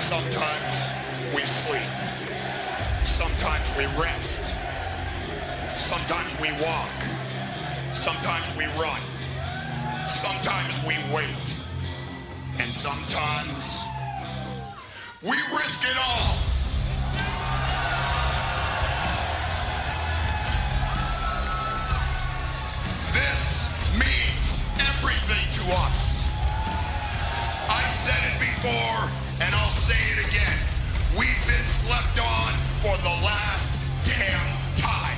Sometimes we sleep. Sometimes we rest. Sometimes we walk. Sometimes we run. Sometimes we wait. And sometimes we risk it all. This means everything to us. I said it before, and I'll say it again. We've been slept on for the last damn time.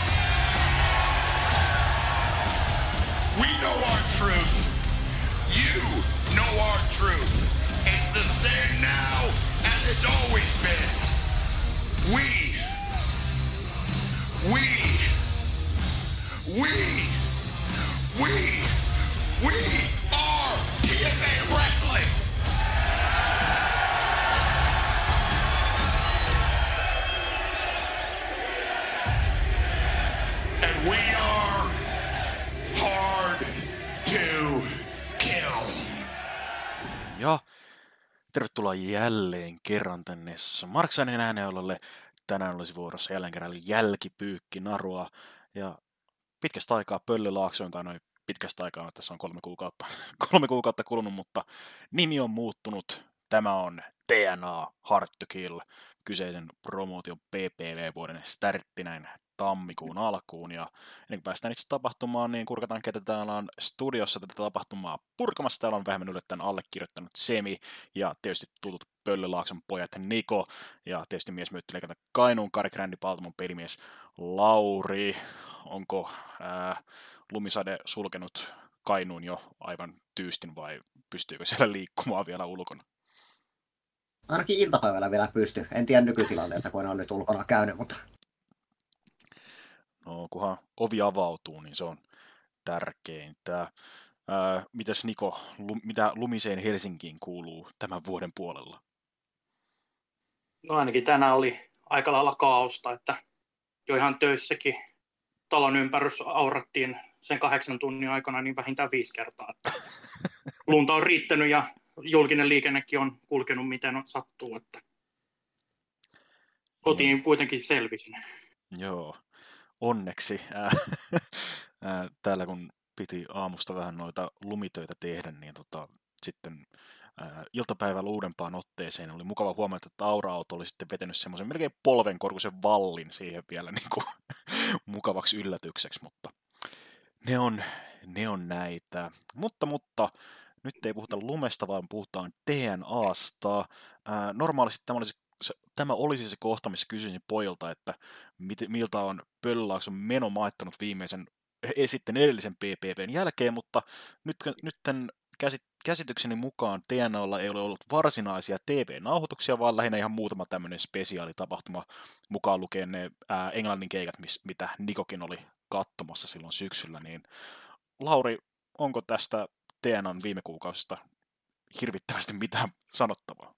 We know our truth. You know our truth. It's the same now as it's always been. We are TNA Wrestling. And we are hard to kill. Ja tervetuloa jälleen kerran tänne Marksanin ääneololle. Tänään olisi vuorossa jälleen kerran jälkipyykki narua. Ja pitkästä aikaa Pöllylaaksoon, tai noin pitkästä aikaa, tässä on 3 kuukautta kulunut, mutta nimi on muuttunut. Tämä on TNA Hard to Kill, kyseisen promootion PPV-vuoden startti näin tammikuun alkuun. Ja ennen kuin päästään itse tapahtumaan, niin kurkataan, ketä täällä on studiossa tätä tapahtumaa purkamassa. Täällä on vähemmän yllättäen allekirjoittanut Semi ja tietysti tutut Pöllylaakson pojat Niko ja tietysti miesmyyttileikalta Kainuun Kari Grändi Paltamon pelimies Lauri. Onko lumisade sulkenut Kainuun jo aivan tyystin vai pystyykö siellä liikkumaan vielä ulkona? Ainakin iltapäivällä vielä pystyy. En tiedä nykytilanteesta, kun en ole nyt ulkona käynyt, mutta... No, kunhan ovi avautuu, niin se on tärkeintä. Mitäs Niko, mitä lumiseen Helsinkiin kuuluu tämän vuoden puolella? No ainakin tänään oli aika lailla kaaosta, että jo ihan töissäkin talon ympärys aurattiin sen 8 tunnin aikana niin vähintään 5 kertaa. Että lunta on riittänyt ja julkinen liikennekin on kulkenut miten sattuu. Että kotiin kuitenkin selvisin. Joo, onneksi. Täällä kun piti aamusta vähän noita lumitöitä tehdä, niin sitten iltapäivällä uudempaan otteeseen oli mukava huomata, että Aura-auto oli sitten vetänyt semmoisen melkein polvenkorkuisen vallin siihen vielä niin kuin mukavaksi yllätykseksi, mutta ne on näitä. Mutta nyt ei puhuta lumesta, vaan puhutaan TNAsta. Normaalisti tämä olisi se kohta, missä kysyisin pojilta, että miltä on Pöllylaakson meno maittanut viimeisen sitten edellisen PPVn jälkeen, mutta nyt käsitykseni mukaan TNAlla ei ole ollut varsinaisia TV-nauhoituksia, vaan lähinnä ihan muutama tämmöinen spesiaalitapahtuma, mukaan lukien ne englannin keikat, mitä Nikokin oli katsomassa silloin syksyllä. Niin, Lauri, onko tästä TNAn viime kuukausista hirvittävästi mitään sanottavaa?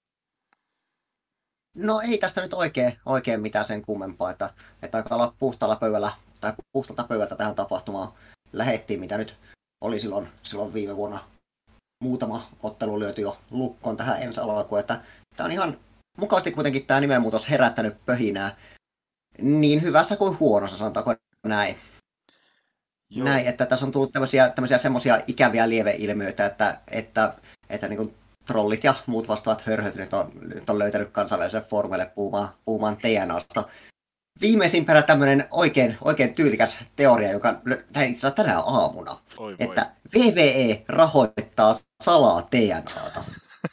No ei tästä nyt oikein mitään sen kummempaa, että aika olla puhtaalta pöydältä tähän tapahtumaan lähettiin, mitä nyt oli silloin viime vuonna. Muutama ottelu löytyi jo lukkoon tähän ensi alkuun, että tämä on ihan mukavasti kuitenkin tämä nimenmuutos herättänyt pöhinää niin hyvässä kuin huonossa, sanotaanko näin. Joo. Näin, että tässä on tullut tämmöisiä semmoisia ikäviä lieveilmiöitä, että niin kuin trollit ja muut vastaavat hörhöt nyt on löytänyt kansainväliselle foorumeille puhumaan TNAsta. Viimeisimpänä tämmöinen oikein tyylikäs teoria, joka näin itse asiassa tänä aamuna, että WWE rahoittaa salaa TNAta.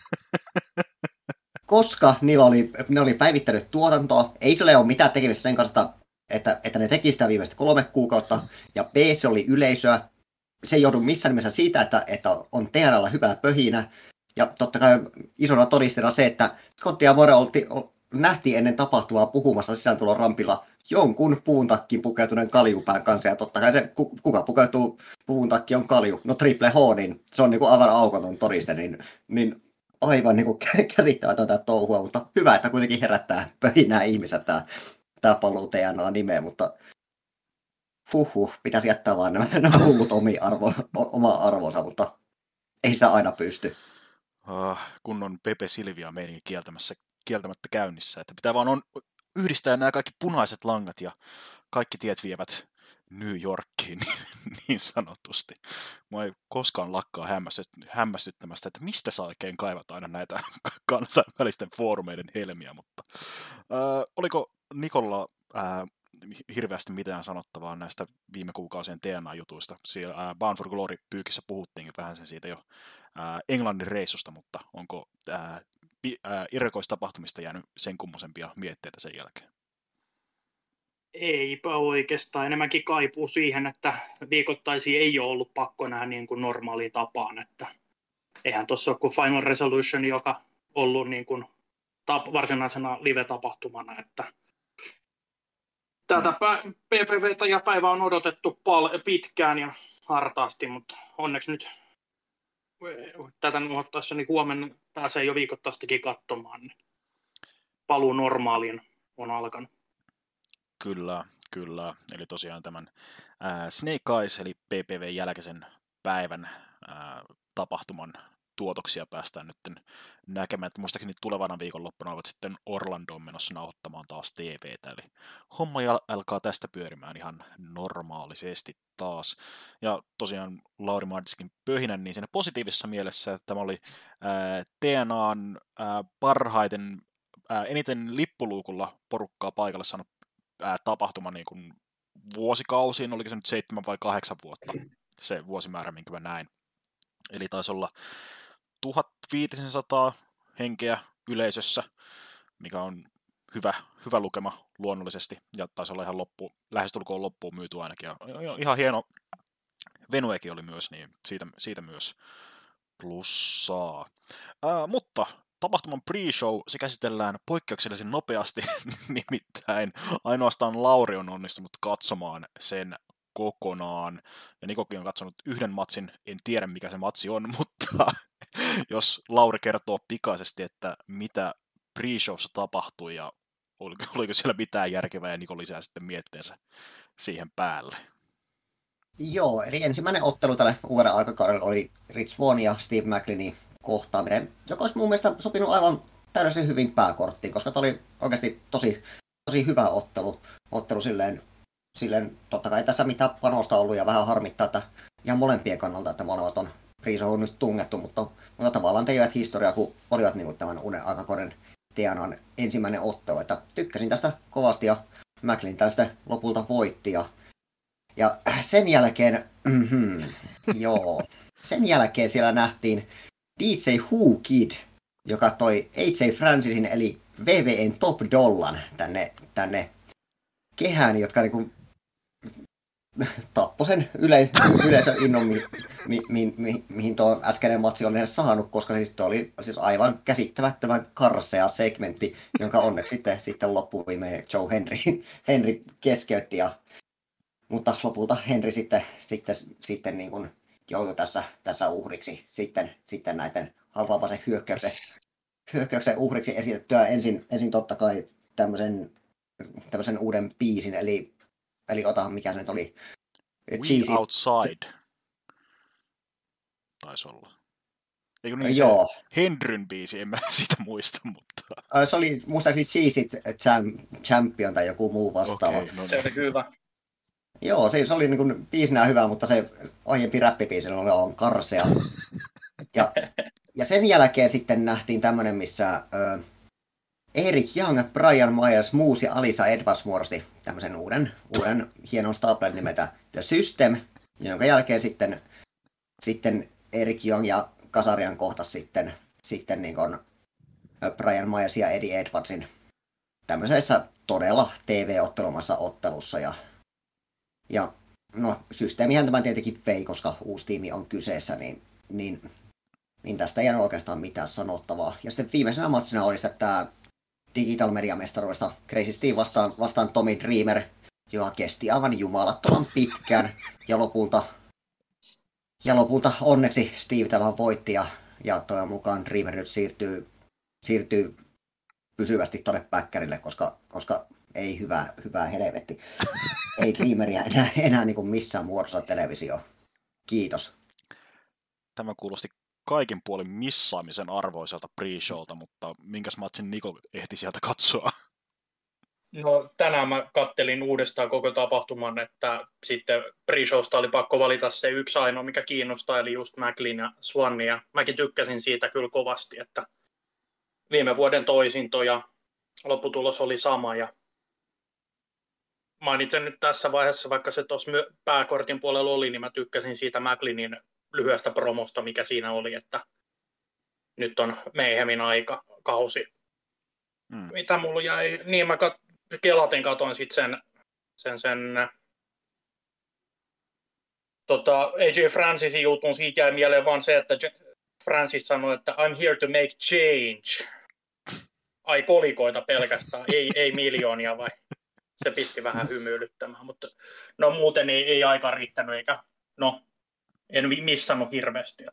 Koska ne oli päivittänyt tuotantoa, ei sille ole mitään tekemistä sen kanssa, että ne teki sitä viimeiset 3 kuukautta, ja B, se oli yleisöä. Se ei joudu missään nimessä siitä, että on TNAlla hyvää pöhinä, ja totta kai isona todisteena se, että Scott ja More nähtiin ennen tapahtumaa puhumassa sisääntulon rampilla jonkun puun takkiin pukeutuneen kaljupään kanssa, ja totta kai se, kuka pukeutuu puun takkiin on kalju, no Triple H, niin se on niin kuin aivan aukoton todiste, niin aivan niin kuin käsittämätöntä touhua, mutta hyvä, että kuitenkin herättää pöhinää ihmiset tämä paluu TNA-nimeen, mutta pitäisi jättää vaan nämä hullut omaa arvonsa, mutta ei sitä aina pysty. kunnon Pepe Silvia meininki kieltämättä käynnissä. Että pitää vaan yhdistää nämä kaikki punaiset langat ja kaikki tiet vievät New Yorkiin niin sanotusti. Mua ei koskaan lakkaa hämmästyttämästä, että mistä sä oikein kaivat aina näitä kansainvälisten foorumeiden helmiä, mutta oliko Nikolla hirveästi mitään sanottavaa näistä viime kuukausien TNA-jutuista? Siellä Bound for Glory-pyykissä puhuttiinkin vähän sen siitä jo Englannin reissusta, mutta onko erikoistapahtumista jäänyt sen kummosempia mietteitä sen jälkeen? Eipä oikeastaan. Enemmänkin kaipuu siihen, että viikoittaisiin ei ole ollut pakko nähdä niin kuin normaaliin tapaan. Että eihän tuossa ole kuin Final Resolution, joka ollut niin kuin varsinaisena live-tapahtumana. Että tätä PPVtä ja päivää on odotettu pitkään ja hartaasti, mutta onneksi nyt tätä nuottaessa niin huomenna pääsee jo viikoittaistakin katsomaan. Niin paluu normaaliin on alkanut. Kyllä. Eli tosiaan tämän Snake Eyes, eli PPVn jälkeisen päivän tapahtuman tuotoksia päästään nyt näkemään, että muistaakseni tulevana viikonloppuna ovat sitten Orlandoon menossa nauhoittamaan taas TVtä, eli homma alkaa tästä pyörimään ihan normaalisesti taas. Ja tosiaan Lauri mainitskin pöhinän niin siinä positiivisessa mielessä, että tämä oli TNAn parhaiten, eniten lippuluukulla porukkaa paikalle saanut tapahtuma niin kuin vuosikausiin, oliko se nyt 7 vai 8 vuotta se vuosimäärä, minkä mä näin. Eli taisi olla 1500 henkeä yleisössä, mikä on hyvä lukema luonnollisesti, ja taisi olla ihan lähestulkoon loppuun myyty ainakin. Ja ihan hieno venuekin oli myös, niin siitä myös plussaa. Mutta tapahtuman pre-show se käsitellään poikkeuksellisen nopeasti, nimittäin ainoastaan Lauri on onnistunut katsomaan sen kokonaan. Ja Nikokin on katsonut yhden matsin, en tiedä mikä se matsi on, mutta jos Lauri kertoo pikaisesti, että mitä pre-showssa tapahtui ja oliko siellä mitään järkevää ja Niko lisää sitten mietteensä siihen päälle. Joo, eli ensimmäinen ottelu tälle uuden aikakaudelle oli Rich Swann ja Steve Maclenin kohtaaminen, joka olisi mun mielestä sopinut aivan täydellisen hyvin pääkorttiin, koska tämä oli oikeasti tosi hyvä ottelu silleen totta kai tässä mitä panosta ollut ja vähän harmittaa, että ihan molempien kannalta, että molemmat on pre-showhun nyt tungettu, mutta tavallaan tekivät historiaa, kun olivat niin kuin tämän uuden aikakauden TNAn ensimmäinen ottelu, että tykkäsin tästä kovasti ja Maclin tästä lopulta voitti ja sen jälkeen, sen jälkeen siellä nähtiin DJ Who Kid, joka toi AJ Francisin eli VVN Top Dollan tänne kehään, jotka niinku tappoi sen yleisön innon, mihin tuo äskeinen matsi oli saanut, koska siis tuo oli siis aivan käsittämättömän karsea segmentti, jonka onneksi sitten loppuviimein Joe Henry keskeytti. Mutta lopulta Henry sitten niin kuin joutui tässä uhriksi sitten näiden halvaapaisen hyökkäyksen uhriksi esitettyä ensin totta kai tämmöisen uuden biisin, eli otahan mikä se nyt oli. We Outside. Taisi olla. Eikö niin joo. Se Henryn biisi, en mä sitä muista, mutta... Se oli muistaakseni Cheese It Champion tai joku muu vastaava. Okay, no niin. Se oli hyvä. Joo, se oli niin kuin biisinä hyvä, mutta se aiempi räppibiisi on karsea. Ja sen jälkeen sitten nähtiin tämmöinen, missä Eric Young, Brian Myers, Moose ja Alisa Edwards muodosti tämmöisen uuden hienon staplen nimeltä The System, jonka jälkeen sitten Eric Young ja Kazarian kohtas sitten niin kuin Brian Myers ja Eddie Edwardsin tämmöisessä todella TV-ottelumassa ottelussa. Ja no, systeemihän tämä tietenkin vei, koska uusi tiimi on kyseessä, niin tästä ei jäänyt oikeastaan mitään sanottavaa. Ja sitten viimeisenä matsina oli tämä Digital Media-mestaruudesta Crazy Steve vastaan Tommy Dreamer, joka kesti aivan jumalattoman pitkään. Ja lopulta onneksi Steve tämän voitti ja toivon mukaan Dreamer nyt siirtyy pysyvästi tuonne päkkärille, koska ei hyvää helvetti. Ei Dreameria enää niin kuin missään muodossa televisio. Kiitos. Tämä kuulosti kaikin puolin missaamisen arvoiselta pre-showlta, mutta minkäs matsin Niko ehti sieltä katsoa? No tänään mä kattelin uudestaan koko tapahtuman, että sitten pre-showsta oli pakko valita se yksi ainoa, mikä kiinnostaa, eli just Macklin ja Swann, ja mäkin tykkäsin siitä kyllä kovasti, että viime vuoden toisinto ja lopputulos oli sama, ja mainitsen nyt tässä vaiheessa, vaikka se tuossa pääkortin puolella oli, niin mä tykkäsin siitä Macklinin lyhyestä promosta, mikä siinä oli, että nyt on Mayhemin kausi. Mitä mulla jäi? Niin mä katoin sitten sen AJ Francisin jutun, siitä jäi mieleen vaan se, että Francis sanoi, että I'm here to make change. Ai kolikoita pelkästään, ei miljoonia vai? Se pisti vähän hymyilyttämään, mutta no muuten ei aika riittänyt, eikä en missannut hirveästi.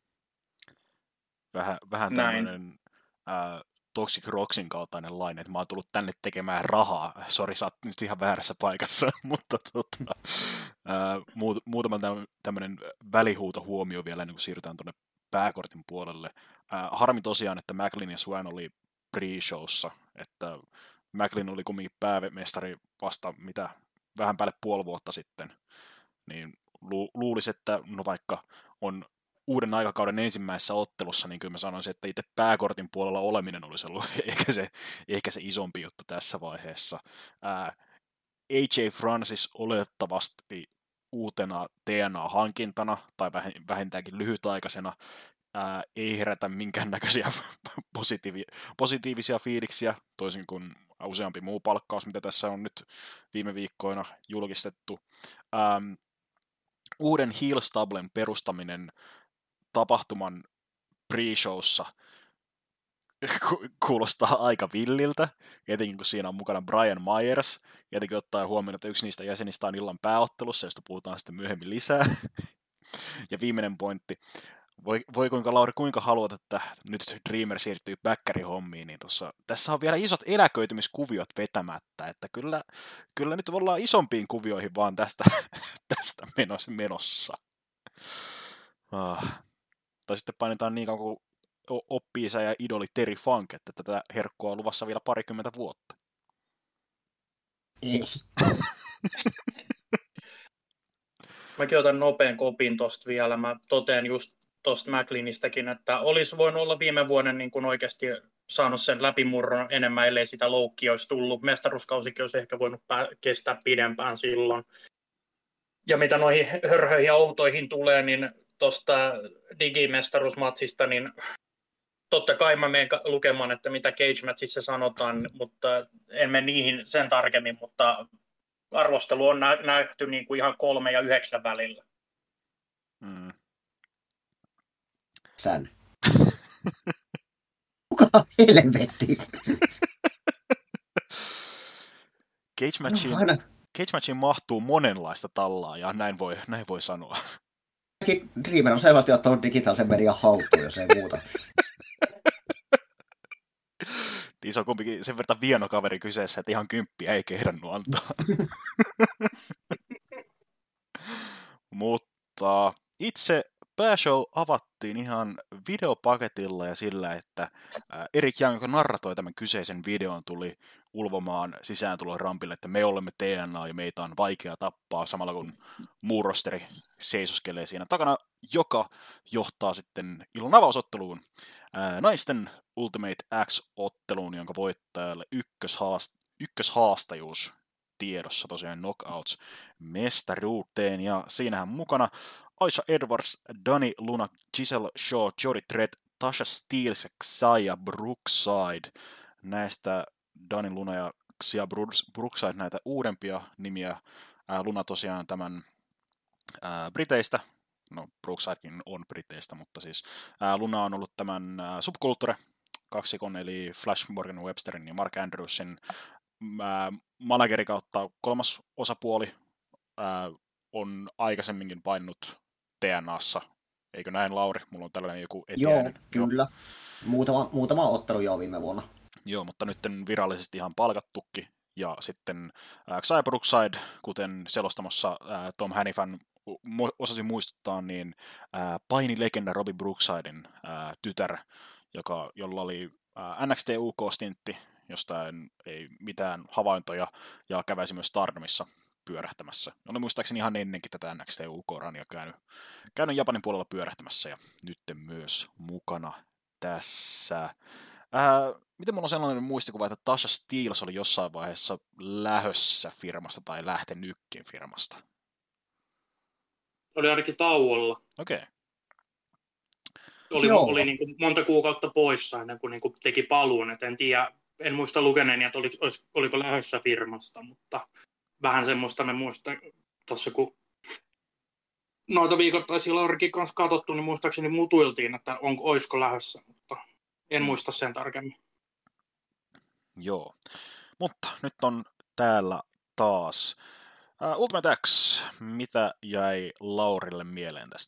Vähän tämmöinen Toxic Rocksin kaltainen laine, että mä oon tullut tänne tekemään rahaa. Sori, sä oot nyt ihan väärässä paikassa, mutta muutama tämmöinen välihuutohuomio vielä, ennen kuin siirrytään tuonne pääkortin puolelle. Harmi tosiaan, että Macklin ja Swann oli pre-showssa, että Macklin oli kumminkin päämestari vasta vähän päälle puoli vuotta sitten, niin luulisi, että vaikka on uuden aikakauden ensimmäisessä ottelussa, niin kyllä mä sanoisin, että itse pääkortin puolella oleminen olisi ollut ehkä se isompi juttu tässä vaiheessa. AJ Francis olettavasti uutena TNA-hankintana, tai vähintäänkin lyhytaikaisena, ei herätä minkäännäköisiä positiivisia fiiliksiä, toisin kuin useampi muu palkkaus, mitä tässä on nyt viime viikkoina julkistettu. Uuden heel stablen perustaminen tapahtuman pre-showssa kuulostaa aika villiltä, etenkin kun siinä on mukana Brian Myers, etenkin ottaen huomioon, että yksi niistä jäsenistä on illan pääottelussa, josta puhutaan sitten myöhemmin lisää. Ja viimeinen pointti. Voi Lauri, kuinka haluat, että nyt Dreamer siirtyy backkärihommiin, niin tässä on vielä isot eläköitymiskuviot vetämättä, että kyllä nyt ollaan isompiin kuvioihin vaan tästä menossa. Tai sitten painetaan niin kauan kuin oppii-isä ja idoli Terry Funk, että tätä herkkua on luvassa vielä 20 vuotta. Ei. Mäkin otan nopean kopin tosta vielä. Mä totean just tuosta Macklinistäkin, että olisi voinut olla viime vuoden niin kun oikeasti saanut sen läpimurron enemmän, ellei sitä loukkia olisi tullut. Mestaruuskausikin olisi ehkä voinut kestää pidempään silloin. Ja mitä noihin hörhöihin ja outoihin tulee, niin tuosta digimestaruusmatsista, niin totta kai mä menen lukemaan, että mitä Cage-matchissa sanotaan, mutta en mene niihin sen tarkemmin, mutta arvostelu on nähty niin kuin ihan 3 ja 9 välillä. Sän. Kuka helvetti? Cage-matchiin mahtuu monenlaista tallaa, ja näin voi sanoa. Dreamer on selvästi ottanut digitaalisen median haltuun, jos ei muuta. Niin se on kumpikin sen verran vieno kaveri kyseessä, että ihan 10 ei kehdannut antaa. Mutta itse pääshow avattiin ihan videopaketilla ja sillä, että Eric Young, joka narratoi tämän kyseisen videon, tuli ulvomaan sisääntulon rampille, että me olemme TNA ja meitä on vaikea tappaa, samalla kun muu rosteri seisoskelee siinä takana, joka johtaa sitten illan avausotteluun naisten Ultimate X-otteluun, jonka voittajalle ykköshaastajuus tiedossa tosiaan Knockouts mestaruuteen, ja siinähän mukana Aisha Edwards, Dani Luna, Giselle Shaw, Jody Trett, Tasha Steelz ja Xia Brookside. Näistä Dani Luna ja Xia Brookside näitä uudempia nimiä. Luna tosiaan tämän Briteistä, no Brooksidekin on Briteistä, mutta siis Luna on ollut tämän Subculture kaksikon, eli Flash Morgan Websterin ja Mark Andrewsin manageri kautta kolmas osapuoli, on aikaisemminkin painunut TNAssa. Eikö näin, Lauri? Mulla on tällainen joku etiäinen. Joo, kyllä. Muutama ottelu jo viime vuonna. Joo, mutta nyt virallisesti ihan palkattukin. Ja sitten Xia Brookside, kuten selostamassa Tom Hannifan osasin muistuttaa, niin painilegenda Robbie Brooksiden tytär, jolla oli NXT UK-stintti, josta ei mitään havaintoja, ja käväisi myös Stardomissa pyörähtämässä. Oli muistaakseni ihan ennenkin tätä NXT UK-rania käynyt Japanin puolella pyörähtämässä, ja nyt myös mukana tässä. Miten mulla on sellainen muistikuva, että Tasha Steelz oli jossain vaiheessa lähössä firmasta tai lähtenytkin firmasta? Oli ainakin tauolla. Okei. Oli niin kuin monta kuukautta poissa ennen kuin, teki paluun. Et en muista lukeneeni, että oliko lähdössä firmasta, mutta vähän semmoista me muistan tuossa, kun noita viikoittaisia Laurikin kanssa katsottu, niin muistaakseni mutuiltiin, että olisiko lähdössä, mutta en muista sen tarkemmin. Joo, mutta nyt on täällä taas. Ultimate X, mitä jäi Laurille mieleen tästä?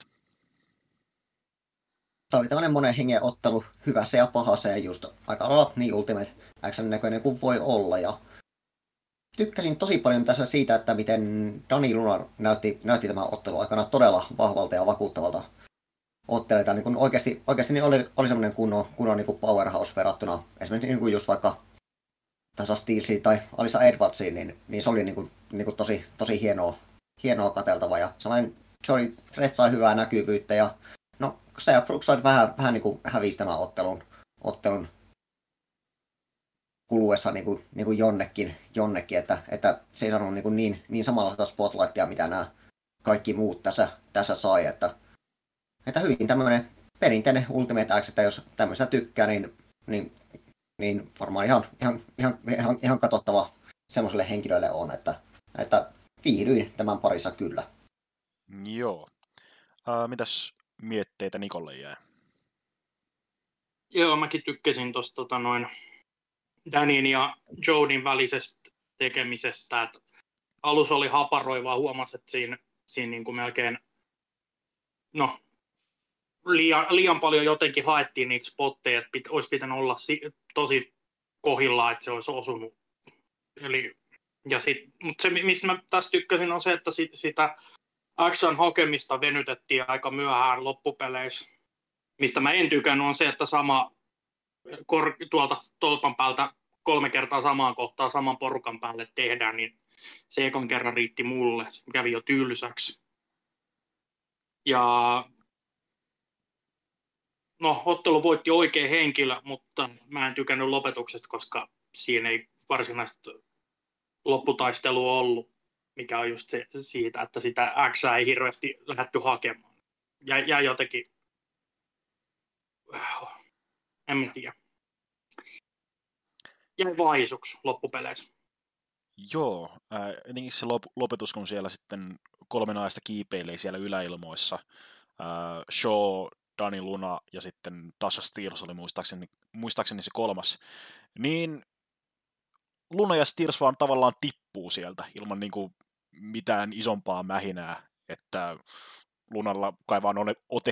Tämä oli tämmöinen monen hengen ottelu, hyvässä ja pahassa, ja just aika lailla niin Ultimate X:n näköinen kuin voi olla. Ja tykkäsin tosi paljon tässä siitä, että miten Dani Luna näytti tämän ottelun aikana todella vahvalta ja vakuuttavalta ottelijalta. Niin oikeasti niin oli semmoinen kunnon niin kuin powerhouse verrattuna esimerkiksi niin kuin just vaikka Tasha Steelziin tai Alisa Edwardsiin, niin se oli niin kuin tosi hienoa katseltava. Ja sellainen Joey Threat sai hyvää näkyvyyttä, ja no se ja Brookside vähän niin kuin hävisi tämän ottelun kuluessa niin kuin jonnekin, että se ei saanut niin samanlaista spotlightia, mitä nämä kaikki muut tässä sai, että hyvin tämmöinen perinteinen Ultimate X, että jos tämmöistä tykkää, niin varmaan ihan katsottava semmoiselle henkilölle on, että viihdyin tämän parissa kyllä. Joo. Mitäs mietteitä Nikolle jäi? Joo, mäkin tykkäsin tuosta Danin ja Jodin välisestä tekemisestä. Että alus oli haparoivaa, huomasi, että siinä niin kuin melkein liian paljon jotenkin haettiin niitä spotteja, että olisi pitänyt olla tosi kohillaan, että se olisi osunut. Mutta se, mistä mä tässä tykkäsin, on se, että sitä X:n hakemista venytettiin aika myöhään loppupeleissä. Mistä mä en tykännyt, on se, että sama tuolta tolpan päältä 3 kertaa samaan kohtaan saman porukan päälle tehdään, niin se ekan kerran riitti mulle. Se kävi jo tylsäksi. Ja ottelu voitti oikea henkilö, mutta mä en tykännyt lopetuksesta, koska siinä ei varsinaista lopputaistelua ollut, mikä on just se siitä, että sitä X:ää ei hirveästi lähdetty hakemaan. Ja jotenkin, en mä tiedä, jäi vaisuksi loppupeleissä. Joo, jotenkin se lopetus, kun siellä sitten 3 naista kiipeilee siellä yläilmoissa. Shaw, Dani Luna ja sitten Tasha Steelz oli muistaakseni se 3. Niin Luna ja Steelz vaan tavallaan tippuu sieltä ilman niin kuin mitään isompaa mähinää, että Lunalla kai vaan ote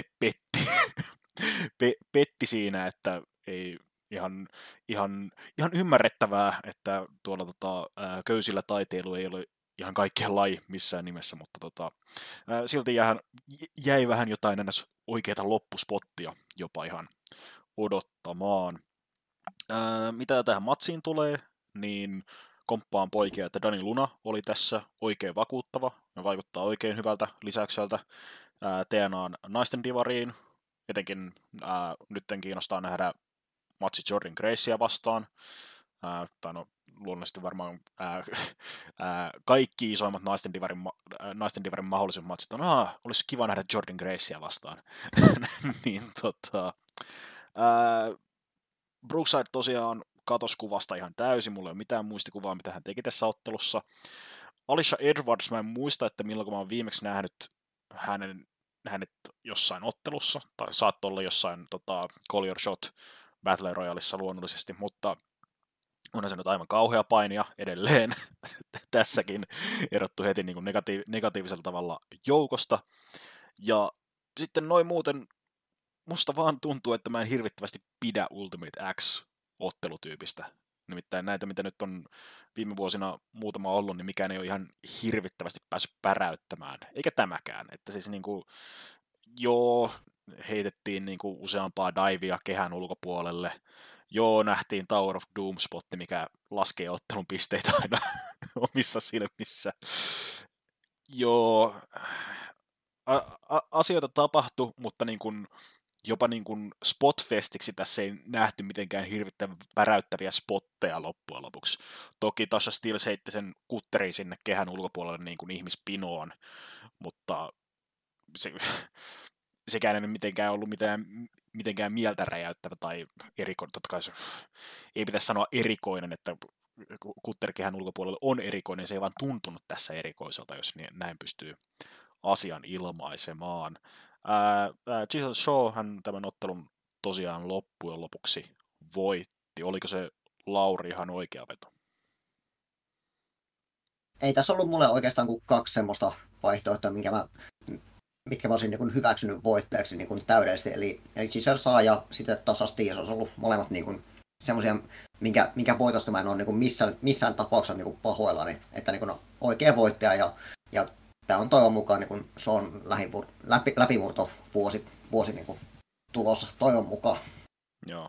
petti siinä, että ei ihan ymmärrettävää, että tuolla köysillä taiteilu ei ole ihan kaikkien laji missään nimessä, mutta silti jäi vähän jotain ennäs oikeaa loppuspottia jopa ihan odottamaan. Mitä tähän matsiin tulee, niin komppaan poikia, että Dani Luna oli tässä oikein vakuuttava ja vaikuttaa oikein hyvältä lisäykseltä TNA:n naisten divariin. Etenkin nyt kiinnostaa nähdä matsi Jordynne Gracea vastaan. Luonnollisesti varmaan kaikki isoimmat naisten divarin mahdollisimmat matsit on, olisi kiva nähdä Jordynne Gracea vastaan. niin, Brookside tosiaan katosi kuvasta ihan täysin, mulla ei ole mitään muistikuvaa, mitä hän teki tässä ottelussa. Alisha Edwards, mä en muista, että milloin mä oon viimeksi nähnyt hänet jossain ottelussa, tai saattoi olla jossain Call Your Shot Battle Royaleissa luonnollisesti, mutta onhan se nyt aivan kauhea painia edelleen tässäkin, erottu heti niin kuin negatiivisella tavalla joukosta. Ja sitten noin muuten musta vaan tuntuu, että mä en hirvittävästi pidä Ultimate X-ottelutyypistä. Nimittäin näitä, mitä nyt on viime vuosina muutama ollut, niin mikään ei ole ihan hirvittävästi päässyt päräyttämään. Eikä tämäkään. Että siis niinku, joo, heitettiin niinku useampaa divea kehän ulkopuolelle. Joo, nähtiin Tower of Doom-spotti, mikä laskee ottelun pisteitä aina omissa silmissä. Joo, asioita tapahtui, mutta niin kuin, jopa niin kuin spotfestiksi tässä ei nähty mitenkään hirvittävän päräyttäviä spotteja loppujen lopuksi. Toki Tasha Steelz heitti sen kutteriin sinne kehän ulkopuolelle niin kuin ihmispinoon, mutta sekään ei mitenkään ollut mitenkään mieltä räjäyttävä tai erikoinen. Totta kai ei pitäisi sanoa erikoinen, että kutterikehän ulkopuolelle on erikoinen, se ei vaan tuntunut tässä erikoiselta, jos näin pystyy asian ilmaisemaan. Giselle Shaw hän tämän ottelun tosiaan loppujen lopuksi voitti. Oliko se Lauri ihan oikea veto? Ei tässä ollut mulle oikeastaan kuin 2 semmoista vaihtoehtoa, mitkä mä olisin niin hyväksynyt voittajaksi niin täydellisesti. Eli Giselle Shaw ja sitten Tasha Steelz olisi ollut molemmat niin semmoisia, minkä voitosta mä en ole niin missään tapauksessa niin pahoillani. Että niin oikea voittaja ja tämä on toivon mukaan niin Shawn läpimurto vuosi niin tulossa toivon mukaan. Joo.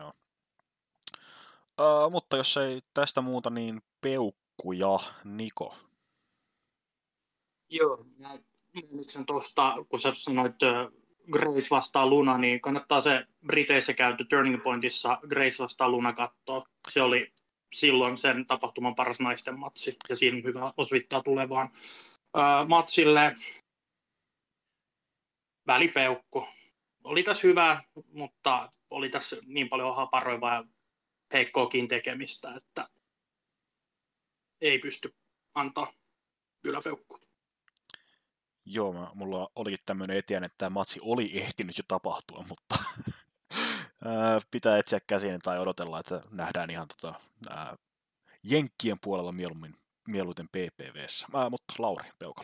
Mutta jos ei tästä muuta, niin peukkuja, Niko. Joo, mä mainitsen tuosta, kun sä sanoit Grace vastaan Luna, niin kannattaa se Briteissä käyty Turning Pointissa Grace vastaan Luna katsoa. Se oli silloin sen tapahtuman paras naisten matsi, ja siinä on hyvä osvittaa tulevaan matsille. Välipeukku. Oli tässä hyvä, mutta oli tässä niin paljon haparoivaa ja heikkoakin tekemistä, että ei pysty antaa yläpeukkua. Joo, mulla olikin tämmöinen etiäinen, että tämä matsi oli ehtinyt jo tapahtua, mutta pitää etsiä käsiin tai odotella, että nähdään ihan jenkkien puolella mieluiten PPV:ssä. Mutta Lauri Peukalo.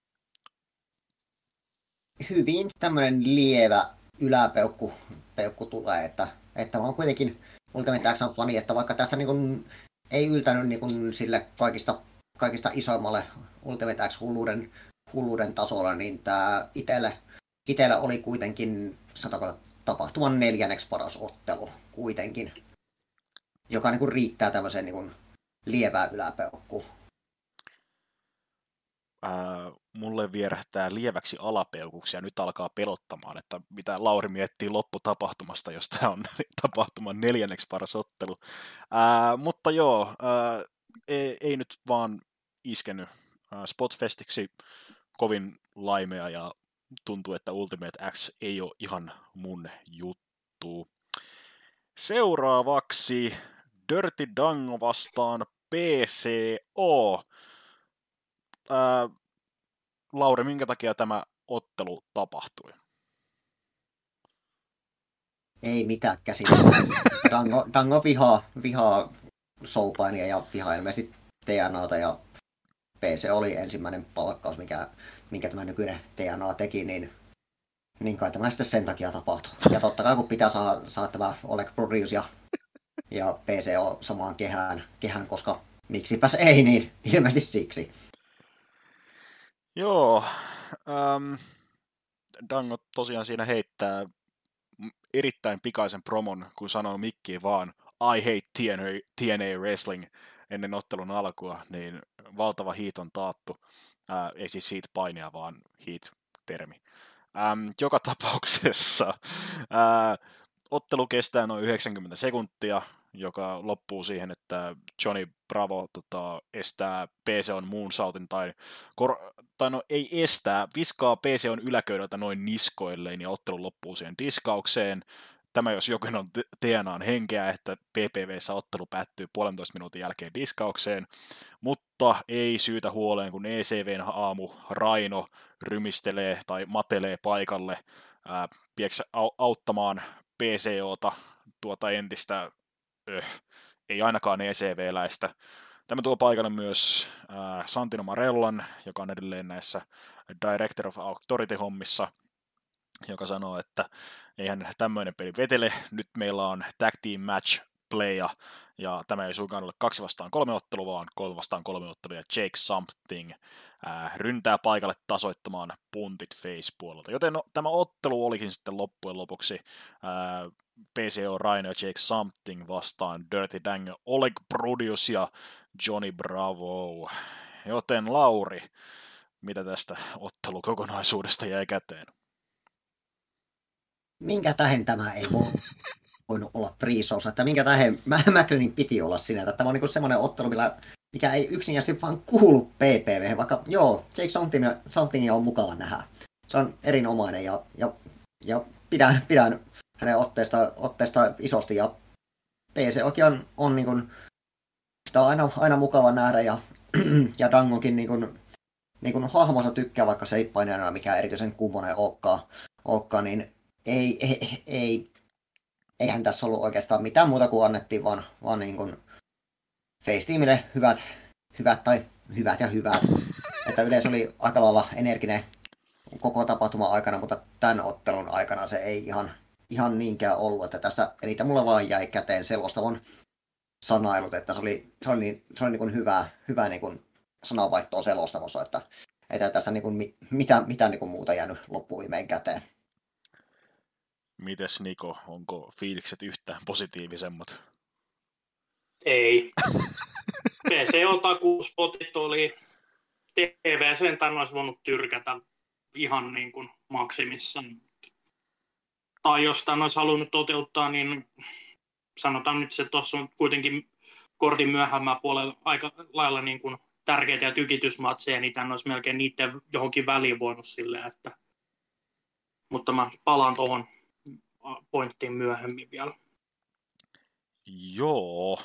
Hyvin tämmöinen lievä yläpeukku tulee, että mä oon kuitenkin Ultimate X fani, että vaikka tässä niin kun ei yltänyt niin kun sille kaikista isoimmalle Ultimate X hulluuden tasolla, niin tää itellä oli kuitenkin, sanotaanko, tapahtuman 4. paras ottelu kuitenkin, joka niin kun riittää tämmöiseen niin kun lievään yläpeukkuun. Mulle vierähtää lieväksi alapeukuksi ja nyt alkaa pelottamaan, että mitä Lauri miettii lopputapahtumasta, jos tämä on tapahtuman 4. paras ottelu. Mutta joo, ei nyt vaan iskenyt Spotfestiksi kovin laimea ja tuntuu, että Ultimate X ei ole ihan mun juttu. Seuraavaksi Dirty Dango vastaan PCO. Lauri, minkä takia tämä ottelu tapahtui? Ei mitään käsittää. Dango vihaa showpainia ja vihaa ilmeisesti TNAta ja PC oli ensimmäinen palkkaus, minkä tämä nykyinen TNA teki, niin kai tämä sitten sen takia tapahtui. Ja totta kai kun pitää saada tämä Oleg Brodius ja PCO samaan kehään, koska miksipäs ei, niin ilmeisesti siksi. Joo, Dango tosiaan siinä heittää erittäin pikaisen promon, kun sanoo mikkiin vaan I hate TNA Wrestling ennen ottelun alkua, niin valtava heat on taattu. Ei siis heat painia, vaan heat-termi. Joka tapauksessa ottelu kestää noin 90 sekuntia, joka loppuu siihen, että Johnny Bravo estää PCOn moonsautin tai no ei estää, viskaa PCOn yläköydältä noin niskoilleen ja ottelu loppuu siihen diskaukseen. Tämä jos jokin on TNAn henkeä, että PPV:ssä ottelu päättyy 1,5 minuutin jälkeen diskaukseen, mutta ei syytä huoleen, kun ECVn aamu Raino rymistelee tai matelee paikalle auttamaan PCOta tuota entistä ei ainakaan ECV-läistä. Tämä tuo paikalle myös Santino Marellan, joka on edelleen näissä Director of Authority-hommissa, joka sanoo, että eihän tämmöinen peli vetele, nyt meillä on tag team match playa, ja tämä ei suinkaan ole 2-3 ottelu, vaan 3-3 ottelu, ja Jake Something ryntää paikalle tasoittamaan puntit face-puolelta. Joten tämä ottelu olikin sitten loppujen lopuksi PCO Rhino ja Jake Something vastaan Dirty Dango, Oleg Prudius ja Johnny Bravo. Joten Lauri, mitä tästä ottelukokonaisuudesta jäi käteen? Minkä tähden tämä ei voinut olla pre-showssa, että minkä tähden McLeanin piti olla siinä, että tämä on niin semmoinen ottelu, mikä ei yksinkertaisesti vaan kuulu PPV, vaikka joo, Jake Something on mukava nähdä. Se on erinomainen ja pidän hänen otteesta isosti, ja PC on niin kuin, sitä on aina mukava nähdä, ja Dangokin niin kuin hahmonsa vaikka se ei painajana mikään erityisen kummonen olekaan, niin eihän tässä ollut oikeastaan mitään muuta kuin annettiin vaan niin kuin Face-tiimille hyvät. Että yleensä oli aika lailla energinen koko tapahtuman aikana, mutta tämän ottelun aikana se ei ihan niinkään ollut, että tästä eniten mulla vaan jäi käteen selostavon sanailut, että se oli niin kuin hyvä niin kuin sananvaihtoa selostavossa, että ei tässä niin kuin mitään niin kuin muuta jäänyt loppuviimein käteen. Mites Niko, onko fiilikset yhtään positiivisemmat? Ei. PCO-takuuspotit oli TV, sentään olisi voinut tyrkätä ihan niin kuin maksimissaan. Tai jos tämän olisi halunnut toteuttaa, niin sanotaan nyt se tuossa on kuitenkin kortin myöhemmällä puolella aika lailla niin kuin tärkeitä ja tykitysmatseja, niin tämän olisi melkein niiden johonkin väliin voinut silleen, että... Mutta mä palaan tuohon pointtiin myöhemmin vielä. Joo.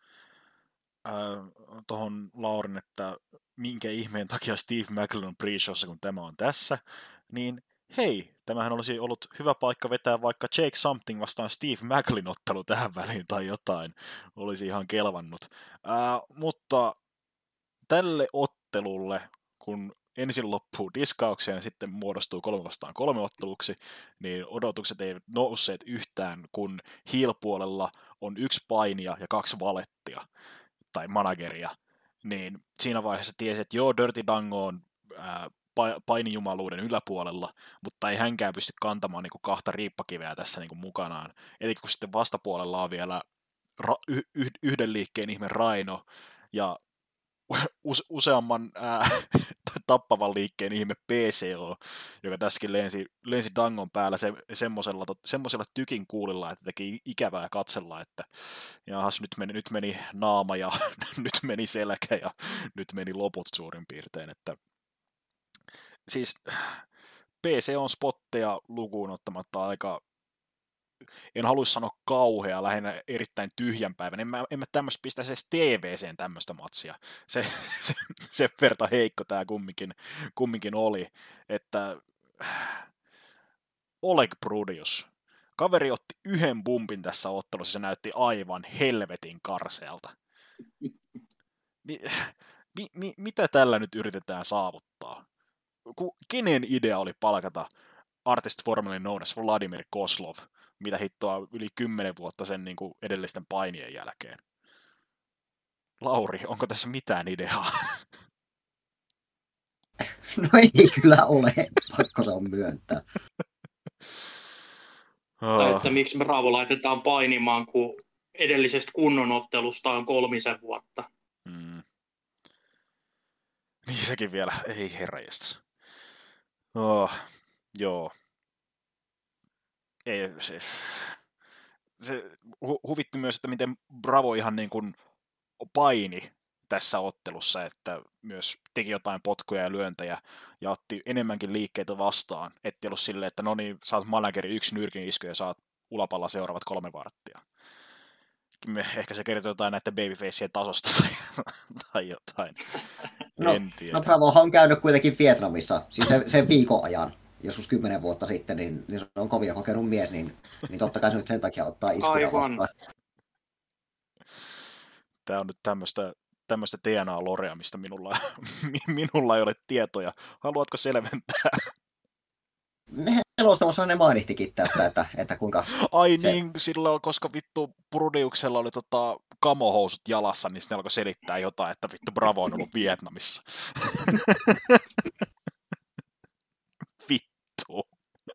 Tuohon Laurin, että minkä ihmeen takia Steve Maclin on pre-showssa, kun tämä on tässä, niin hei, tämähän olisi ollut hyvä paikka vetää vaikka Jake Something vastaan Steve Maclin ottelu tähän väliin tai jotain. Olisi ihan kelvannut. Mutta tälle ottelulle, kun ensin loppuu diskaukseen ja sitten muodostuu 3-3 otteluksi, niin odotukset eivät nousseet yhtään, kun heel-puolella on 1 painija ja 2 valettia tai manageria. Niin siinä vaiheessa tiesi, että joo, Dirty Dango on painijumaluuden yläpuolella, mutta ei hänkään pysty kantamaan niin kuin 2 riippakiveä tässä niin kuin mukanaan. Eli kun sitten vastapuolella on vielä yhden liikkeen ihme Rhino ja useamman tappavan liikkeen ihme PCO, joka tässäkin lensi Dangon päällä semmoisella tykin kuulilla, että teki ikävää katsella, että jahas, nyt meni naama ja nyt meni selkä ja nyt meni loput suurin piirtein. Että siis PCOn spotteja lukuun ottamatta aika, en haluaisi sanoa kauhea, lähinnä erittäin tyhjänpäivän. En mä tämmöistä pistäisi edes TV:seen tämmöistä matsia. Sen verta heikko tämä kumminkin oli. Että Oleg Prudius. Kaveri otti 1 bumpin tässä ottelussa, se näytti aivan helvetin karsealta. Mitä tällä nyt yritetään saavuttaa? Kenen idea oli palkata artist formerly known as Vladimir Kozlov, mitä hittoa yli 10 vuotta sen niin kuin edellisten painien jälkeen? Lauri, onko tässä mitään ideaa? No ei kyllä ole, pakko se on myöntää. Tai että miksi Bravo laitetaan painimaan, kun edellisestä kunnonottelusta on 3 vuotta. Niin sekin vielä, ei herranjestas. Joo. Ei, se huvitti myös, että miten Bravo ihan niin kuin paini tässä ottelussa, että myös teki jotain potkuja ja lyöntejä ja otti enemmänkin liikkeitä vastaan, ettei ollut silleen, että no niin, saat manageri 1 nyrkin isku ja saat ulapalla seuraavat 3 varttia. Ehkä se kertoo jotain näiden babyfacien tasosta tai jotain. En tiedä. No Bravohan on käynyt kuitenkin Vietnamissa, siis sen viikon ajan, joskus 10 vuotta sitten, niin se on kovia kokenut mies, niin totta kai se nyt sen takia ottaa iskuja vastaan. Tämä on nyt tämmöistä DNA-lorea, mistä minulla ei ole tietoja. Haluatko selventää? selostamassa ne mainittikin tästä, että kuinka... Ai niin, silloin, koska vittu Prudiuksella oli kamohousut jalassa, niin sitten alkoi selittää jotain, että vittu Bravo on ollut Vietnamissa. Vittu.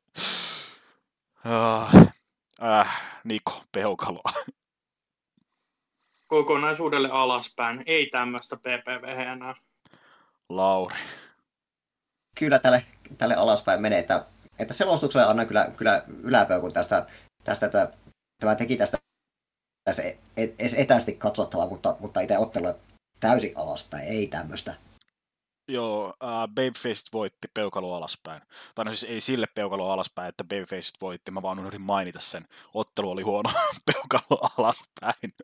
Niko, peukaloa. Kokonaisuudelle alaspäin. Ei tämmöistä PPV enää. Lauri. Kyllä tälle alaspäin menee, että selostukselle annan kyllä yläpeukun tästä että tämä teki tästä etäisesti katsottavaa, mutta itse ottelu täysin alaspäin, ei tämmöistä. Joo, Babyface voitti peukalo alaspäin. Tai no siis ei sille peukalo alaspäin, että Babyface voitti, mä vaan unohdin mainita sen. Ottelu oli huono peukalo alaspäin.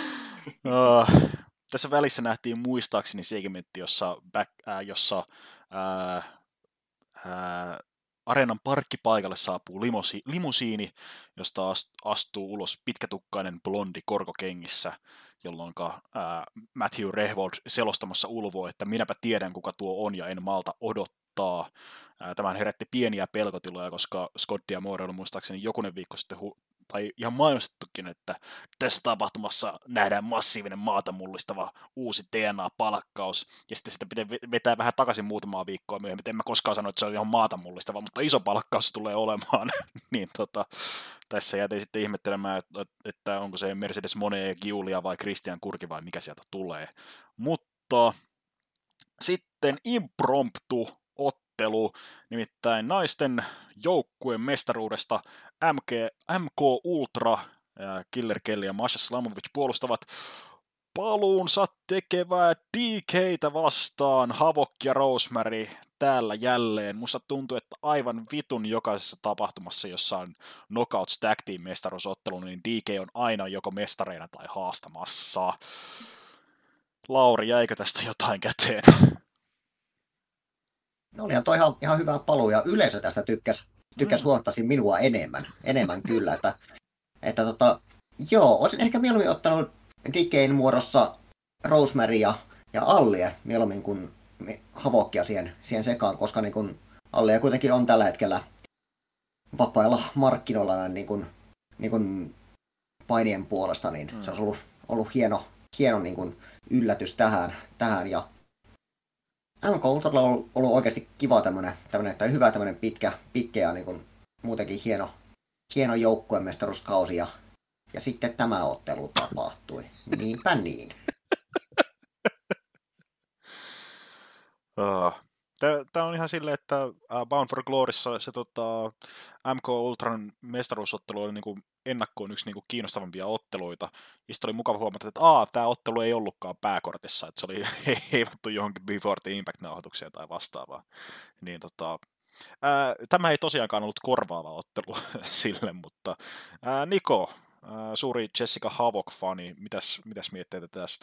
Tässä välissä nähtiin muistaakseni segmentti, jossa areenan parkkipaikalle saapuu limusiini, josta astuu ulos pitkätukkainen blondi korkokengissä, jolloin Matthew Rehwold selostamassa ulvoo, että minäpä tiedän, kuka tuo on ja en malta odottaa. Tämän herätti pieniä pelkotiloja, koska Scott D'Amore oli muistaakseni jokunen viikko sitten tai ihan mainostettukin, että tässä tapahtumassa nähdään massiivinen maata mullistava uusi DNA-palkkaus, ja sitten sitä pitää vetää vähän takaisin muutamaa viikkoa myöhemmin. En mä koskaan sano, että se on ihan maata mullistava, mutta iso palkkaus tulee olemaan. Niin tässä jäätiin sitten ihmettelemään, että onko se Mercedes Monet Giulia vai Christian Kurki vai mikä sieltä tulee. Mutta sitten impromptu ottelu, nimittäin naisten joukkueen mestaruudesta MK Ultra, Killer Kelly ja Masha Slamovich puolustavat paluunsa tekevää DK:tä vastaan. Havok ja Rosemary täällä jälleen. Musta tuntuu, että aivan vitun jokaisessa tapahtumassa, jossa on Knockouts Tag Team mestaruusottelu, niin DK on aina joko mestareina tai haastamassa. Lauri, jäikö tästä jotain käteen? No olihan toi ihan hyvä paluu, ja yleisö tästä tykkäs huomattavasti minua enemmän kyllä, joo, olisin ehkä mieluummin ottanut DK:n muodossa Rosemary ja Allie mieluummin kuin Havokia siihen sekaan, koska niin kuin Allie kuitenkin on tällä hetkellä vapailla markkinoilla niin kuin painien puolesta, niin se olisi ollut hieno niin kuin yllätys tähän ja MK Ultralla on ollut oikeasti kiva tämmönen tai hyvä tämmönen pitkä ja niin kuin muutenkin hieno joukkueen mestaruuskausi ja sitten tämä ottelu tapahtui. Niinpä niin. Tämä on ihan silleen, että Bound for Gloryssa se MK Ultran mestaruusottelu oli niinku ennakkoon yksi niinku kiinnostavampia otteluita. Ja sitten oli mukava huomata, että tämä ottelu ei ollutkaan pääkortissa, että se oli heivattu johonkin Before the Impact-nauhoitukseen tai vastaavaa. Niin tämä ei tosiaankaan ollut korvaava ottelu sille, mutta Niko, suuri Jessica Havok-fani, mitäs mietteitä tästä?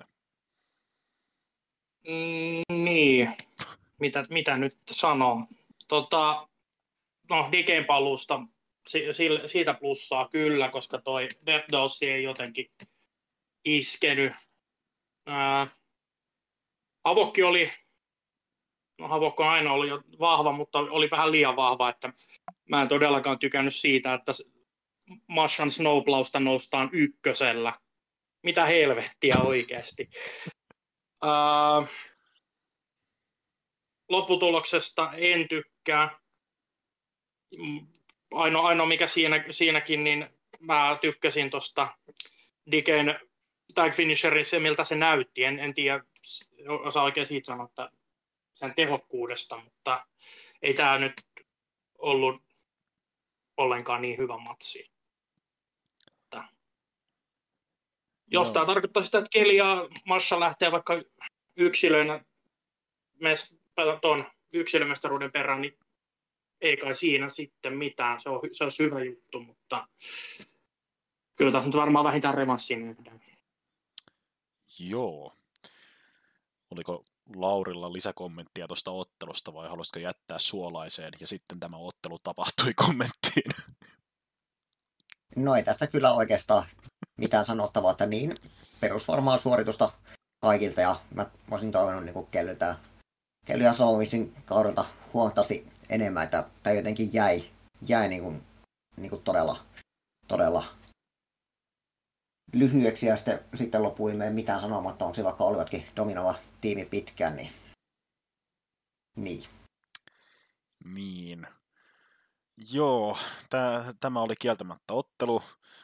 Niin, mitä nyt sanoo? No, Diken paluusta siitä plussaa kyllä, koska toi Death Dolls ei jotenkin iskenyt. Havokki oli, no Havokki on aina ollut jo vahva, mutta oli vähän liian vahva, että mä en todellakaan tykännyt siitä, että Mashan Snowplausta noustaan ykkösellä. Mitä helvettiä oikeasti. Lopputuloksesta en tykkää. Ainoa mikä siinäkin, niin mä tykkäsin tuosta Diken tag finisherin, se miltä se näytti. En tiedä, osaa oikein siitä sanoa, että sen tehokkuudesta, mutta ei tämä nyt ollut ollenkaan niin hyvä matsi. Jos tämä tarkoittaa sitä, että Kelly ja Masha lähtee vaikka yksilöinä tuon yksilömestaruuden perään, niin ei kai siinä sitten mitään. Se olisi hyvä juttu, mutta kyllä tässä nyt varmaan vähintään revanssiin nähdään. Joo. Oliko Laurilla lisäkommenttia tuosta ottelusta vai haluaisitko jättää suolaiseen ja sitten tämä ottelu tapahtui kommenttiin? No ei tästä kyllä oikeastaan mitään sanottavaa, että niin perusvarmaa suoritusta kaikilta ja mä olisin toivonut niin Kelly ja Slomovicin kaudelta huomattavasti enemmän, että tämä jotenkin jäi jäi niin kuin todella lyhyeksi ja sitten lopuin ei mitään sanomattomaksi, vaikka olivatkin dominoiva tiimi pitkään, niin. Niin. Joo, tämä oli kieltämättä ottelu.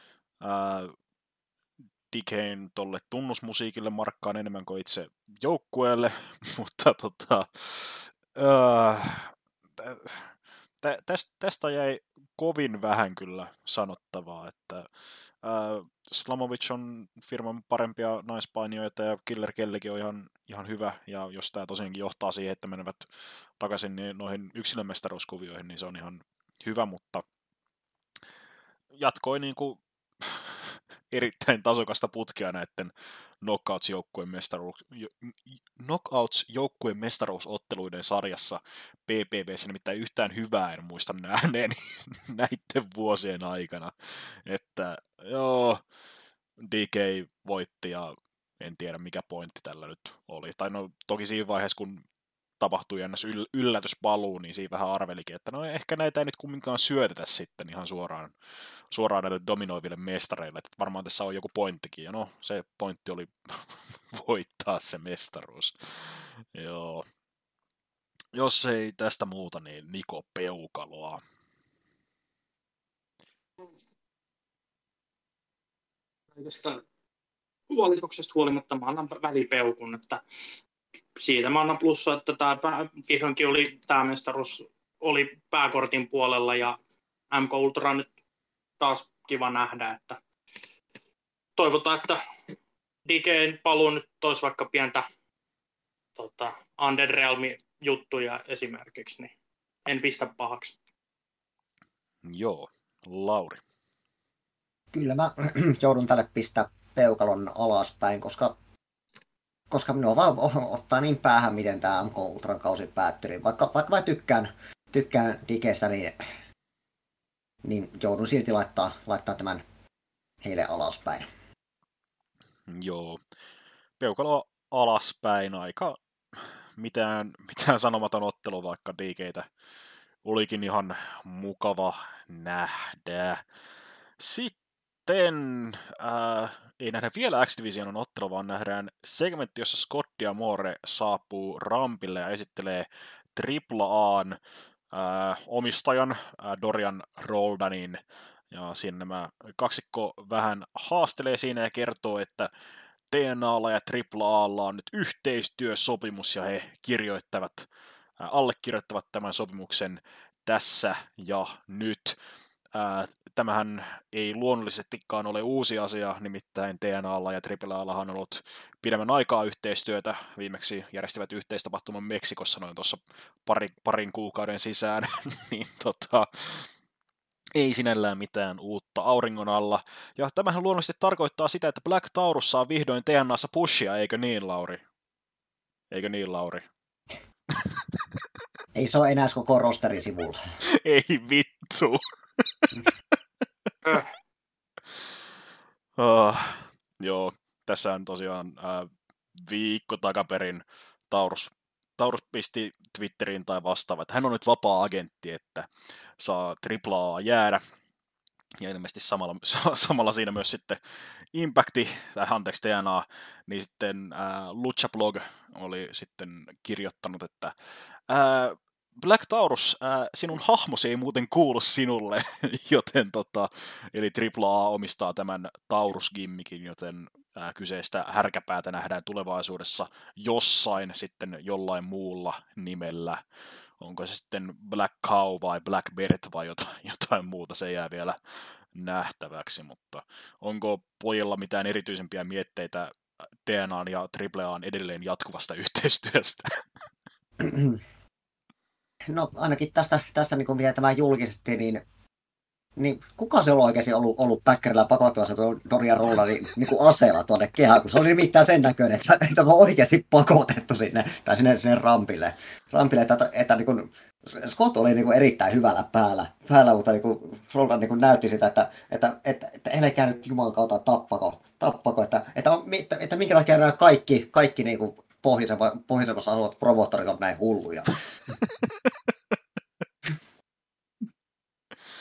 DK:n tolle tunnusmusiikille markkaan enemmän kuin itse joukkueelle, mutta tästä jäi kovin vähän kyllä sanottavaa, että Slamovic on firman parempia naispainijoita ja Killer Kellykin on ihan hyvä, ja jos tämä tosiaankin johtaa siihen, että menevät takaisin noihin yksilömestaruuskuvioihin, niin se on ihan hyvä, mutta jatkoi niin kuin erittäin tasokasta putkea näiden Knockouts-joukkueen mestaruusotteluiden sarjassa PPV:ssä, nimittäin yhtään hyvää en muista nähneeni näiden vuosien aikana. Että joo, DK voitti ja en tiedä mikä pointti tällä nyt oli. Tai no toki siinä vaiheessa, kun tapahtui ennäs yllätyspaluu, niin siinä vähän arvelikin, että no ehkä näitä ei nyt kumminkaan syötetä sitten ihan suoraan näille dominoiville mestareille, että varmaan tässä on joku pointtikin, ja no se pointti oli voittaa se mestaruus. Joo. Jos ei tästä muuta, niin Niko Peukaloa. Kaikesta valituksesta huolimatta mä annan välipeukun, että siitä mä annan plussa, että vihdoinkin tämä mestaruus oli pääkortin puolella ja MK Ultra nyt taas kiva nähdä, että toivotaan, että DK:n paluu nyt toisi vaikka pientä Undead Realm-juttuja esimerkiksi, niin en pistä pahaksi. Joo, Lauri. Kyllä mä joudun tälle pistää peukalon alaspäin, koska minua vaan ottaa niin päähän, miten tämä MK Ultran kausi päättyi. Vaikka mä tykkään Dikestä, niin joudun silti laittaa tämän heille alaspäin. Joo, peukalo alaspäin, aika mitään sanomaton ottelu, vaikka DK:tä olikin ihan mukava nähdä. Sitten ei nähdä vielä X-Divisionin ottelu, vaan nähdään segmentti, jossa Scott D'Amore saapuu rampille ja esittelee AAA:n omistajan Dorian Roldanin. Ja siinä nämä kaksikko vähän haastelee siinä ja kertoo, että TNA:lla ja AAA:lla on nyt yhteistyösopimus ja he allekirjoittavat tämän sopimuksen tässä ja nyt. Tämähän ei luonnollisestikaan ole uusi asia, nimittäin TNA:lla ja AAA:lla on ollut pidemmän aikaa yhteistyötä. Viimeksi järjestivät yhteistapahtuman Meksikossa noin tuossa parin kuukauden sisään, niin ei sinällään mitään uutta auringon alla. Ja tämähän luonnollisesti tarkoittaa sitä, että Black Taurus saa vihdoin TNA:ssa pushia, eikö niin, Lauri? Eikö niin, Lauri? Ei se ole enää koko rosterin sivulla. Ei vittu. Joo, tässä on tosiaan viikko takaperin Taurus pisti Twitteriin tai vastaava, että hän on nyt vapaa-agentti, että saa AAA jäädä. Ja ilmeisesti samalla siinä myös sitten Impacti, TNA, niin sitten Lucha Blog oli sitten kirjoittanut, että Black Taurus, sinun hahmosi ei muuten kuulu sinulle, joten eli AAA omistaa tämän Taurus-gimmikin, joten kyseistä härkäpäätä nähdään tulevaisuudessa jossain sitten jollain muulla nimellä. Onko se sitten Black Cow vai Black Beret vai jotain muuta, se jää vielä nähtäväksi, mutta onko pojilla mitään erityisempiä mietteitä TNA:n ja AAA:n edelleen jatkuvasta yhteistyöstä? No ainakin tästä niin mitä tämä julkisesti, niin kuka se on oikeasti ollut päkkärillä pakottamassa tuon Dorian Roldanin niin aseella tuonne kehään, kun se oli nimittäin sen näköinen, että se on oikeasti pakotettu sinne rampille, että niin kuin, Scott oli niin kuin erittäin hyvällä päällä, mutta niin kuin Roldan niin kuin näytti sitä, että älkää nyt Jumalan kautta tappako että minkä takia nämä kaikki niin kuin pohjoisemmassa asuvat promottorit on näin hulluja.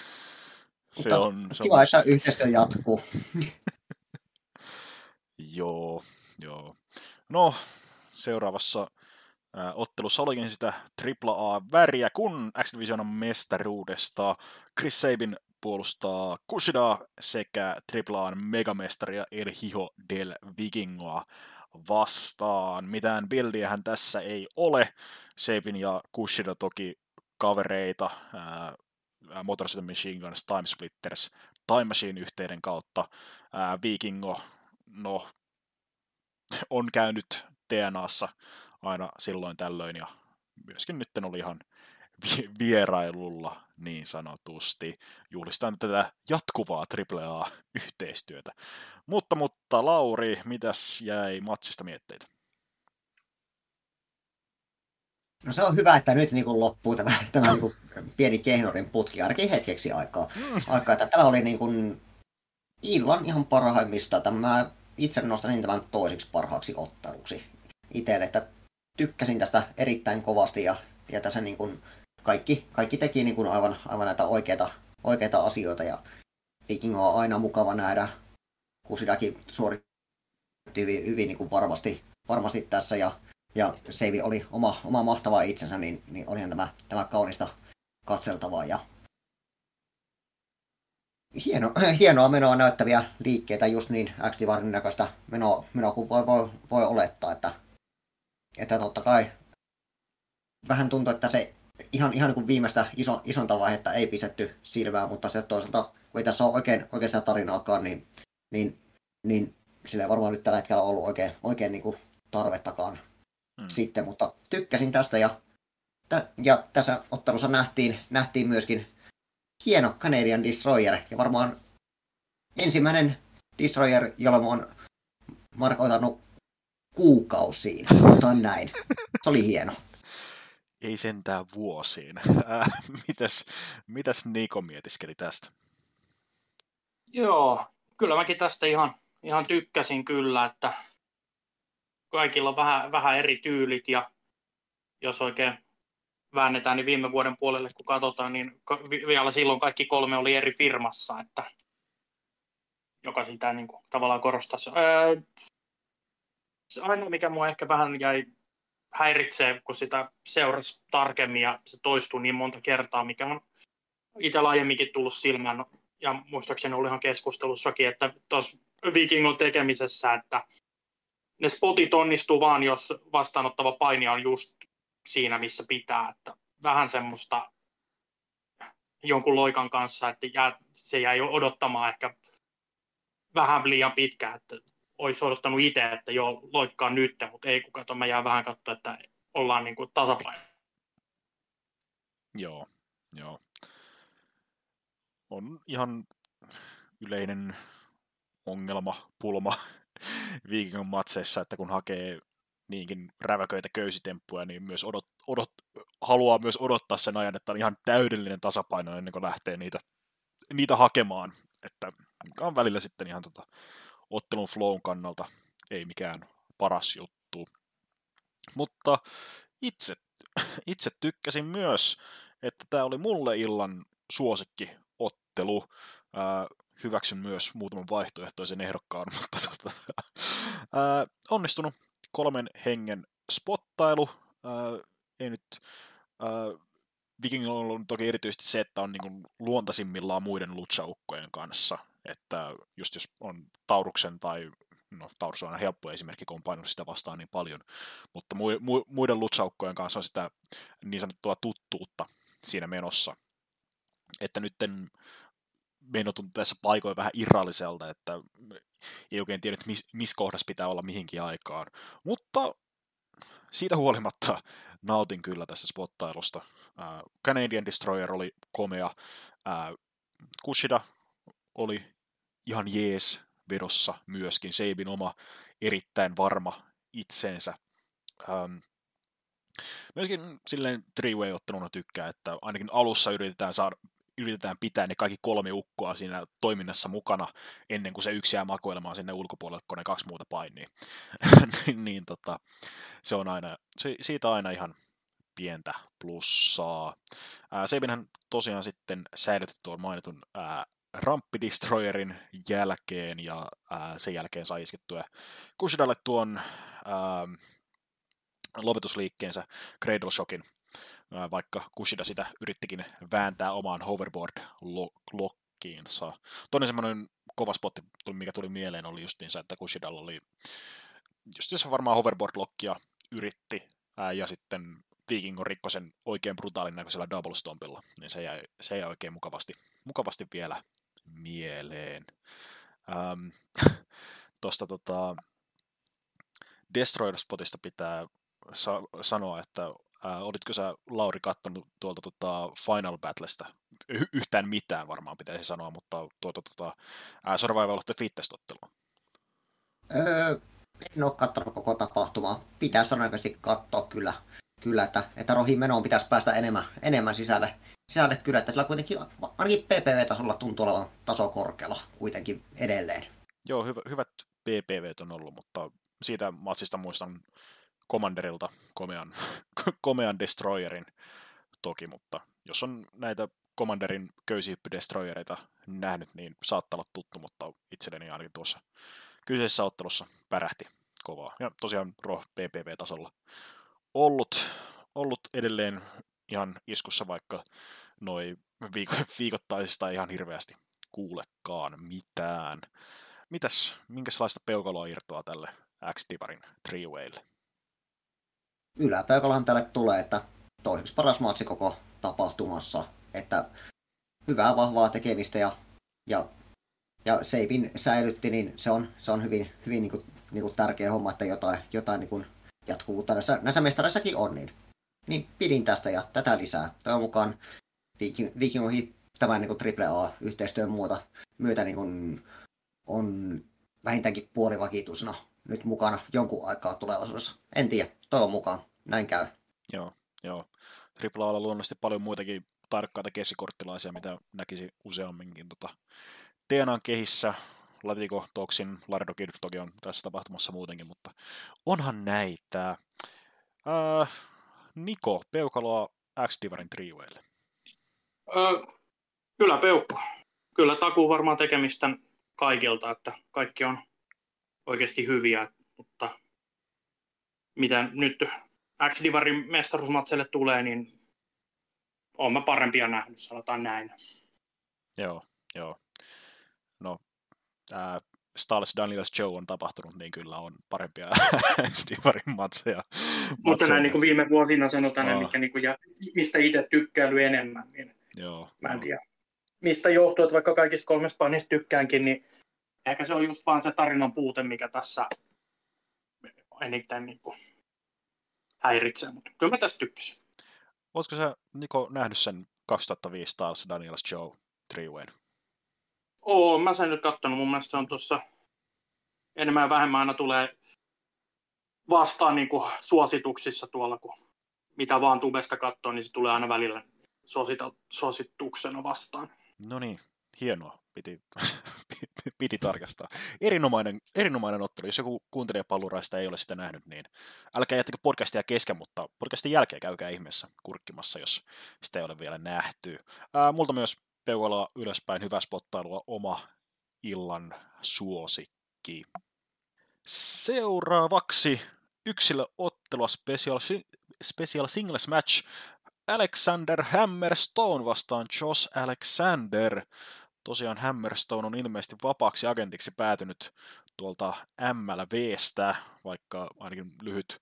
Se on kiva, just... että yhteistyö jatkuu. Joo. No, seuraavassa ottelussa olikin sitä AAA-väriä, kun X-Divisionan mestaruudesta Chris Sabin puolustaa Kushidaa sekä AAAn megamestaria El Hijo del Vikingoa vastaan. Mitään buildiähän tässä ei ole. Sabin ja Kushida toki kavereita Motor City Machine Guns Time Splitters Time Machine-yhteyden kautta. Vikingo, no, on käynyt TNAssa aina silloin tällöin, ja myöskin nyt oli ihan vierailulla niin sanotusti. Juhlistan tätä jatkuvaa AAA-yhteistyötä. Mutta Lauri, mitäs jäi matsista mietteitä? No se on hyvä, että nyt niin kuin loppuu tämä niin kuin pieni kehnorin putki ainakin hetkeksi aikaa. Että tämä oli niin kuin illan ihan parhaimmista. Mä itse nostan tämän toiseksi parhaaksi otteluksi itselle, että tykkäsin tästä erittäin kovasti ja tässä niin kuin kaikki teki niin kuin aivan näitä oikeita asioita ja Vikingo on aina mukava nähdä, Kushidakin suoritti hyvin niin kuin varmasti tässä ja Seivi oli oma mahtava itsensä, niin olihan tämä kaunista katseltavaa ja hienoa menoa näyttäviä liikkeitä, just niin X-Divarin näköistä menoa kuin voi olettaa, että totta kai vähän tuntuu, että se ihan niin kuin viimeistä isonta vaihetta ei pistetty silmään, mutta se toisaalta, kun ei tässä ole oikein sitä tarinaakaan, niin sillä ei varmaan nyt tällä hetkellä ollut oikein niin kuin tarvettakaan sitten, mutta tykkäsin tästä ja tässä ottelussa nähtiin myöskin hieno Canadian Destroyer ja varmaan ensimmäinen Destroyer, jolla mä oon markoitannut kuukausiin, sanotaan näin. Se oli hieno. Ei sentään vuosiin. Mitäs Niko mietiskeli tästä? Joo, kyllä mäkin tästä ihan tykkäsin kyllä, että kaikilla on vähän eri tyylit ja jos oikein väännetään, niin viime vuoden puolelle kun katsotaan, niin vielä silloin kaikki kolme oli eri firmassa, että joka sitä niin kuin tavallaan korostaisi. Ainoa, mikä mua ehkä vähän jäi häiritsee, kun sitä seurasi tarkemmin ja se toistuu niin monta kertaa, mikä on itsellä aiemminkin tullut silmään. Ja muistaakseni oli ihan keskustelussakin, että tuossa Vikingon tekemisessä, että ne spotit onnistuu vaan, jos vastaanottava painija on just siinä, missä pitää. Että vähän semmoista jonkun loikan kanssa, että se jäi odottamaan ehkä vähän liian pitkään, että olisi odottanut itse, että joo, loikkaa nyt, mutta ei kun kato, mä jään vähän katsoa, että ollaan niin kuin tasapaino. Joo. On ihan yleinen ongelma, pulma Vikingon matseissa, että kun hakee niinkin räväköitä köysitemppuja, niin myös haluaa myös odottaa sen ajan, että on ihan täydellinen tasapaino ennen kuin lähtee niitä hakemaan. Että on välillä sitten ihan ottelun flown kannalta ei mikään paras juttu. Mutta itse tykkäsin myös, että tämä oli mulle illan suosikkiottelu. Hyväksyn myös muutaman vaihtoehtoisen ehdokkaan, mutta onnistunut 3 hengen spottailu. Ei nyt Vikingilla on toki erityisesti se, että on niin kuin luontaisimmillaan muiden lucha-ukkojen kanssa, että just jos on Tauruksen tai, no Taurus on aina helppo esimerkki, kun on painanut sitä vastaan niin paljon, mutta muiden lucha-ukkojen kanssa on sitä niin sanottua tuttuutta siinä menossa, että nytten meno tuntuu tässä paikoin vähän irralliselta, että ei oikein tiedä, missä kohdassa pitää olla mihinkin aikaan, mutta siitä huolimatta nautin kyllä tästä spottailusta. Canadian Destroyer oli komea. Kushida oli ihan jees vedossa myöskin. Sabin oma erittäin varma itseensä. Myöskin silleen three-way-otteluna tykkää, että ainakin alussa yritetään pitää ne kaikki 3 ukkoa siinä toiminnassa mukana ennen kuin se yksi jää makoilemaan sinne ulkopuolelle, kun ne 2 muuta painii. Se on siitä aina ihan pientä plussaa. Sabinhän tosiaan sitten säilytti tuon mainitun Ramppi Destroyerin jälkeen, ja sen jälkeen sai iskettyä Kushidalle tuon lopetusliikkeensä Cradle Shockin, vaikka Kushida sitä yrittikin vääntää omaan hoverboard-lokkiinsa. Toinen semmoinen kova spotti, mikä tuli mieleen, oli justiinsa, että Kushidalla oli justiinsa varmaan hoverboard-lokkia yritti, ja sitten Vikingon rikko sen oikein brutaalin näköisellä double stompilla, niin se jäi oikein mukavasti vielä mieleen. Tuosta Destroyer-spotista pitää sanoa, että olitko sä, Lauri, kattonut tuolta Final Battlesta? Yhtään mitään varmaan pitäisi sanoa, mutta Survival of the Fittest-ottelua. En ole katsonut koko tapahtumaa. Pitäisi todennäköisesti katsoa kyllä että Rohin menoon pitäisi päästä enemmän sisälle kyllä, että sillä kuitenkin ainakin PPV-tasolla tuntuu olevan taso korkealla kuitenkin edelleen. Joo, hyvät PPVt on ollut, mutta siitä matsista muistan Commanderilta komean Destroyerin toki, mutta jos on näitä Commanderin köysihyppy-destroyereita nähnyt, niin saattaa olla tuttu, mutta itselleni ainakin tuossa kyseisessä ottelussa pärähti kovaa. Ja tosiaan PPV-tasolla ollut edelleen ihan iskussa, vaikka noi viikoittaisista ei ihan hirveästi kuulekaan mitään. Minkälaista peukaloa irtoaa tälle X-Divarin Three-Waylle? Yläpeukalohan tälle tulee, että toiseksi paras matsi koko tapahtumassa, että hyvää vahvaa tekemistä ja Seipin säilytti, niin se on hyvin niin kuin tärkeä homma, että jotain niin kuin jatkuvuutta näissä mestareissakin on, niin pidin tästä ja tätä lisää. Toivon mukaan Viking tämän niin kuin AAA-yhteistyön myötä niin kuin on vähintäänkin puolivakituisena nyt mukana jonkun aikaa tulevaisuudessa. En tiedä, toivon mukaan näin käy. Joo. AAAlla luonnollisesti paljon muitakin tarkkaita keskikorttilaisia, mitä näkisi useamminkin TNA:n kehissä. Latiko, Toxin, Laredo Kid toki on tässä tapahtumassa muutenkin, mutta onhan näitä. Niko, peukaloa X-Divarin Three-Waylle. Kyllä peukku. Kyllä takuu varmaan tekemistä kaikilta, että kaikki on oikeasti hyviä, mutta mitä nyt X-Divarin mestaruusmatseille tulee, niin olen mä parempia nähnyt, sanotaan näin. Joo. No, Styles Daniels Joe on tapahtunut, niin kyllä on parempia X-Divarin matseja. Mutta näin niin kuin viime vuosina sanotaan, mikä, niin kuin, ja mistä itse tykkäily enemmän, niin mä en tiedä. Mistä johtuu, että vaikka kaikista 3 painista tykkäänkin, niin ehkä se on just vaan se tarinan puute, mikä tässä eniten niin kuin häiritsee, mutta kyllä mä tästä tykkäsin. Oletko sä, Niko, nähnyt sen 2005 Styles Daniels Joe Three-Wayn? Mä sen nyt katsonut. Mun mielestä se on tuossa enemmän ja vähemmän aina tulee vastaan niin kuin suosituksissa tuolla, kun mitä vaan tubesta katsoo, niin se tulee aina välillä suosituksena vastaan. No niin, hienoa. Piti tarkastaa. Erinomainen ottelu. Jos joku kuuntelijapalluraista ei ole sitä nähnyt, niin älkää jättäkö podcastia kesken, mutta podcastin jälkeen käykää ihmeessä kurkkimassa, jos sitä ei ole vielä nähty. Multa myös peukaloa ylöspäin, hyvää spottailua, oma illan suosikki. Seuraavaksi yksilöottelua special singles match. Alexander Hammerstone vastaan Josh Alexander. Tosiaan Hammerstone on ilmeisesti vapaaksi agentiksi päätynyt tuolta MLVstä, vaikka ainakin lyhyt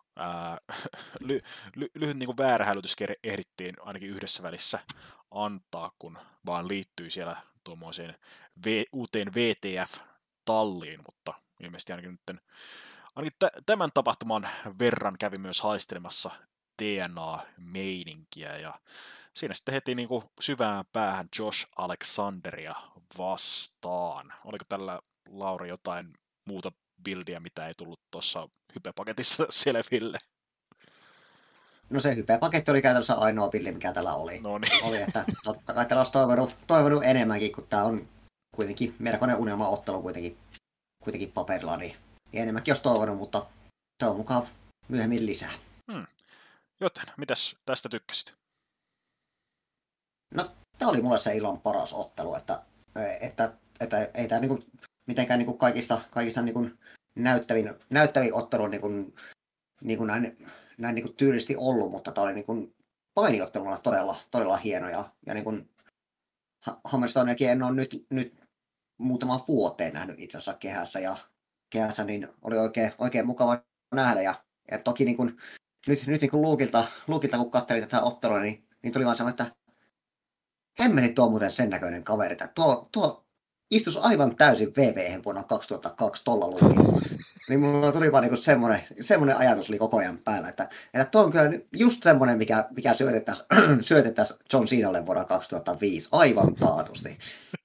niin kuin väärähälytys ehdittiin ainakin yhdessä välissä antaa, kun vaan liittyi siellä tuommoiseen uuteen VTF-talliin, mutta ilmeisesti ainakin tämän tapahtuman verran kävi myös haistelemassa TNA-meininkiä, ja siinä sitten heti niin kuin syvään päähän Josh Alexanderia vastaan. Oliko tällä, Lauri, jotain muuta buildia, mitä ei tullut tuossa hypepaketissa selville? No se hypepaketti oli käytännössä ainoa billi, mikä tällä oli. Oli, että totta kai tällä olisi toivonut enemmänkin, kun tämä on kuitenkin melkoinen unelmaottelu kuitenkin paperilla, niin enemmänkin olisi toivonut, mutta toivon mukaan myöhemmin lisää. Joten, mitäs tästä tykkäsit? No, tämä oli mulle se illan paras ottelu, että että ei tämä niinku mitenkään niinku kaikista niinku näyttävin ottelu niinku näin niinku tyylisesti ollut, mutta tämä oli niinku painiotteluna todella hieno ja niinku Hammerstoniakin en ole nyt muutaman vuoteen nähnyt itse asiassa kehässä, niin oli oikein mukava nähdä ja toki niinku nyt niinku Luukilta kun katselin tätä ottelua, niin tuli vaan sanoa, että hemmetin tuo on muuten sen näköinen kaveri, että tuo istus aivan täysin VV:hen vuonna 2002 tuolla luvulla. Niin mulla tuli vaan niinku semmoinen ajatus oli koko ajan päällä, että tuo on kyllä just semmoinen, mikä syötettäisiin John Cenalle vuonna 2005, aivan taatusti.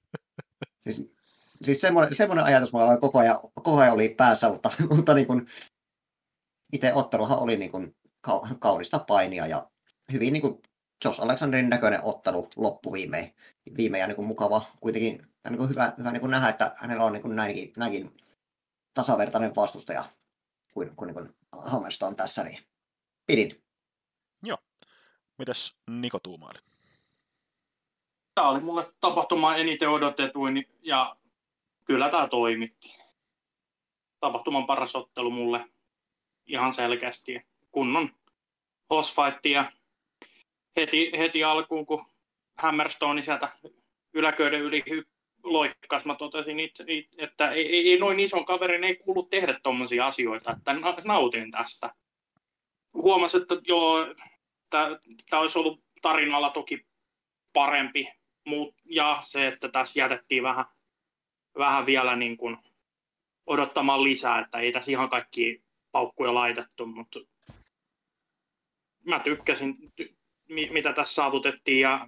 Siis semmoinen ajatus mulla koko ajan oli päässä, mutta niin kuin, itse otteluhan oli niin kuin kaunista painia ja hyvin niin kuin Josh Alexanderin näköinen ottelu loppuviimein ja niin kuin mukava kuitenkin niin kuin hyvä niin kuin nähdä, että hänellä on niin kuin näinkin tasavertainen vastustaja kuin niin kuin Hammerstone tässä, niin pidin. Joo. Mitäs Niko tuumaili? Tämä oli mulle tapahtumaan eniten odotetuin ja kyllä tämä toimitti. Tapahtuman paras ottelu mulle ihan selkeästi. Kunnon bossfight ja heti alkuun, kun Hammerstone sieltä yläköyden yli loikkas, mä totesin itse, että ei noin ison kaverin ei kuulu tehdä tommosia asioita, että nautin tästä. Huomasin, että joo, tämä olisi ollut tarinalla toki parempi, ja se, että tässä jätettiin vähän vielä niin kuin odottamaan lisää, että ei tässä ihan kaikki paukkuja laitettu, mutta mä tykkäsin, mitä tässä saavutettiin, ja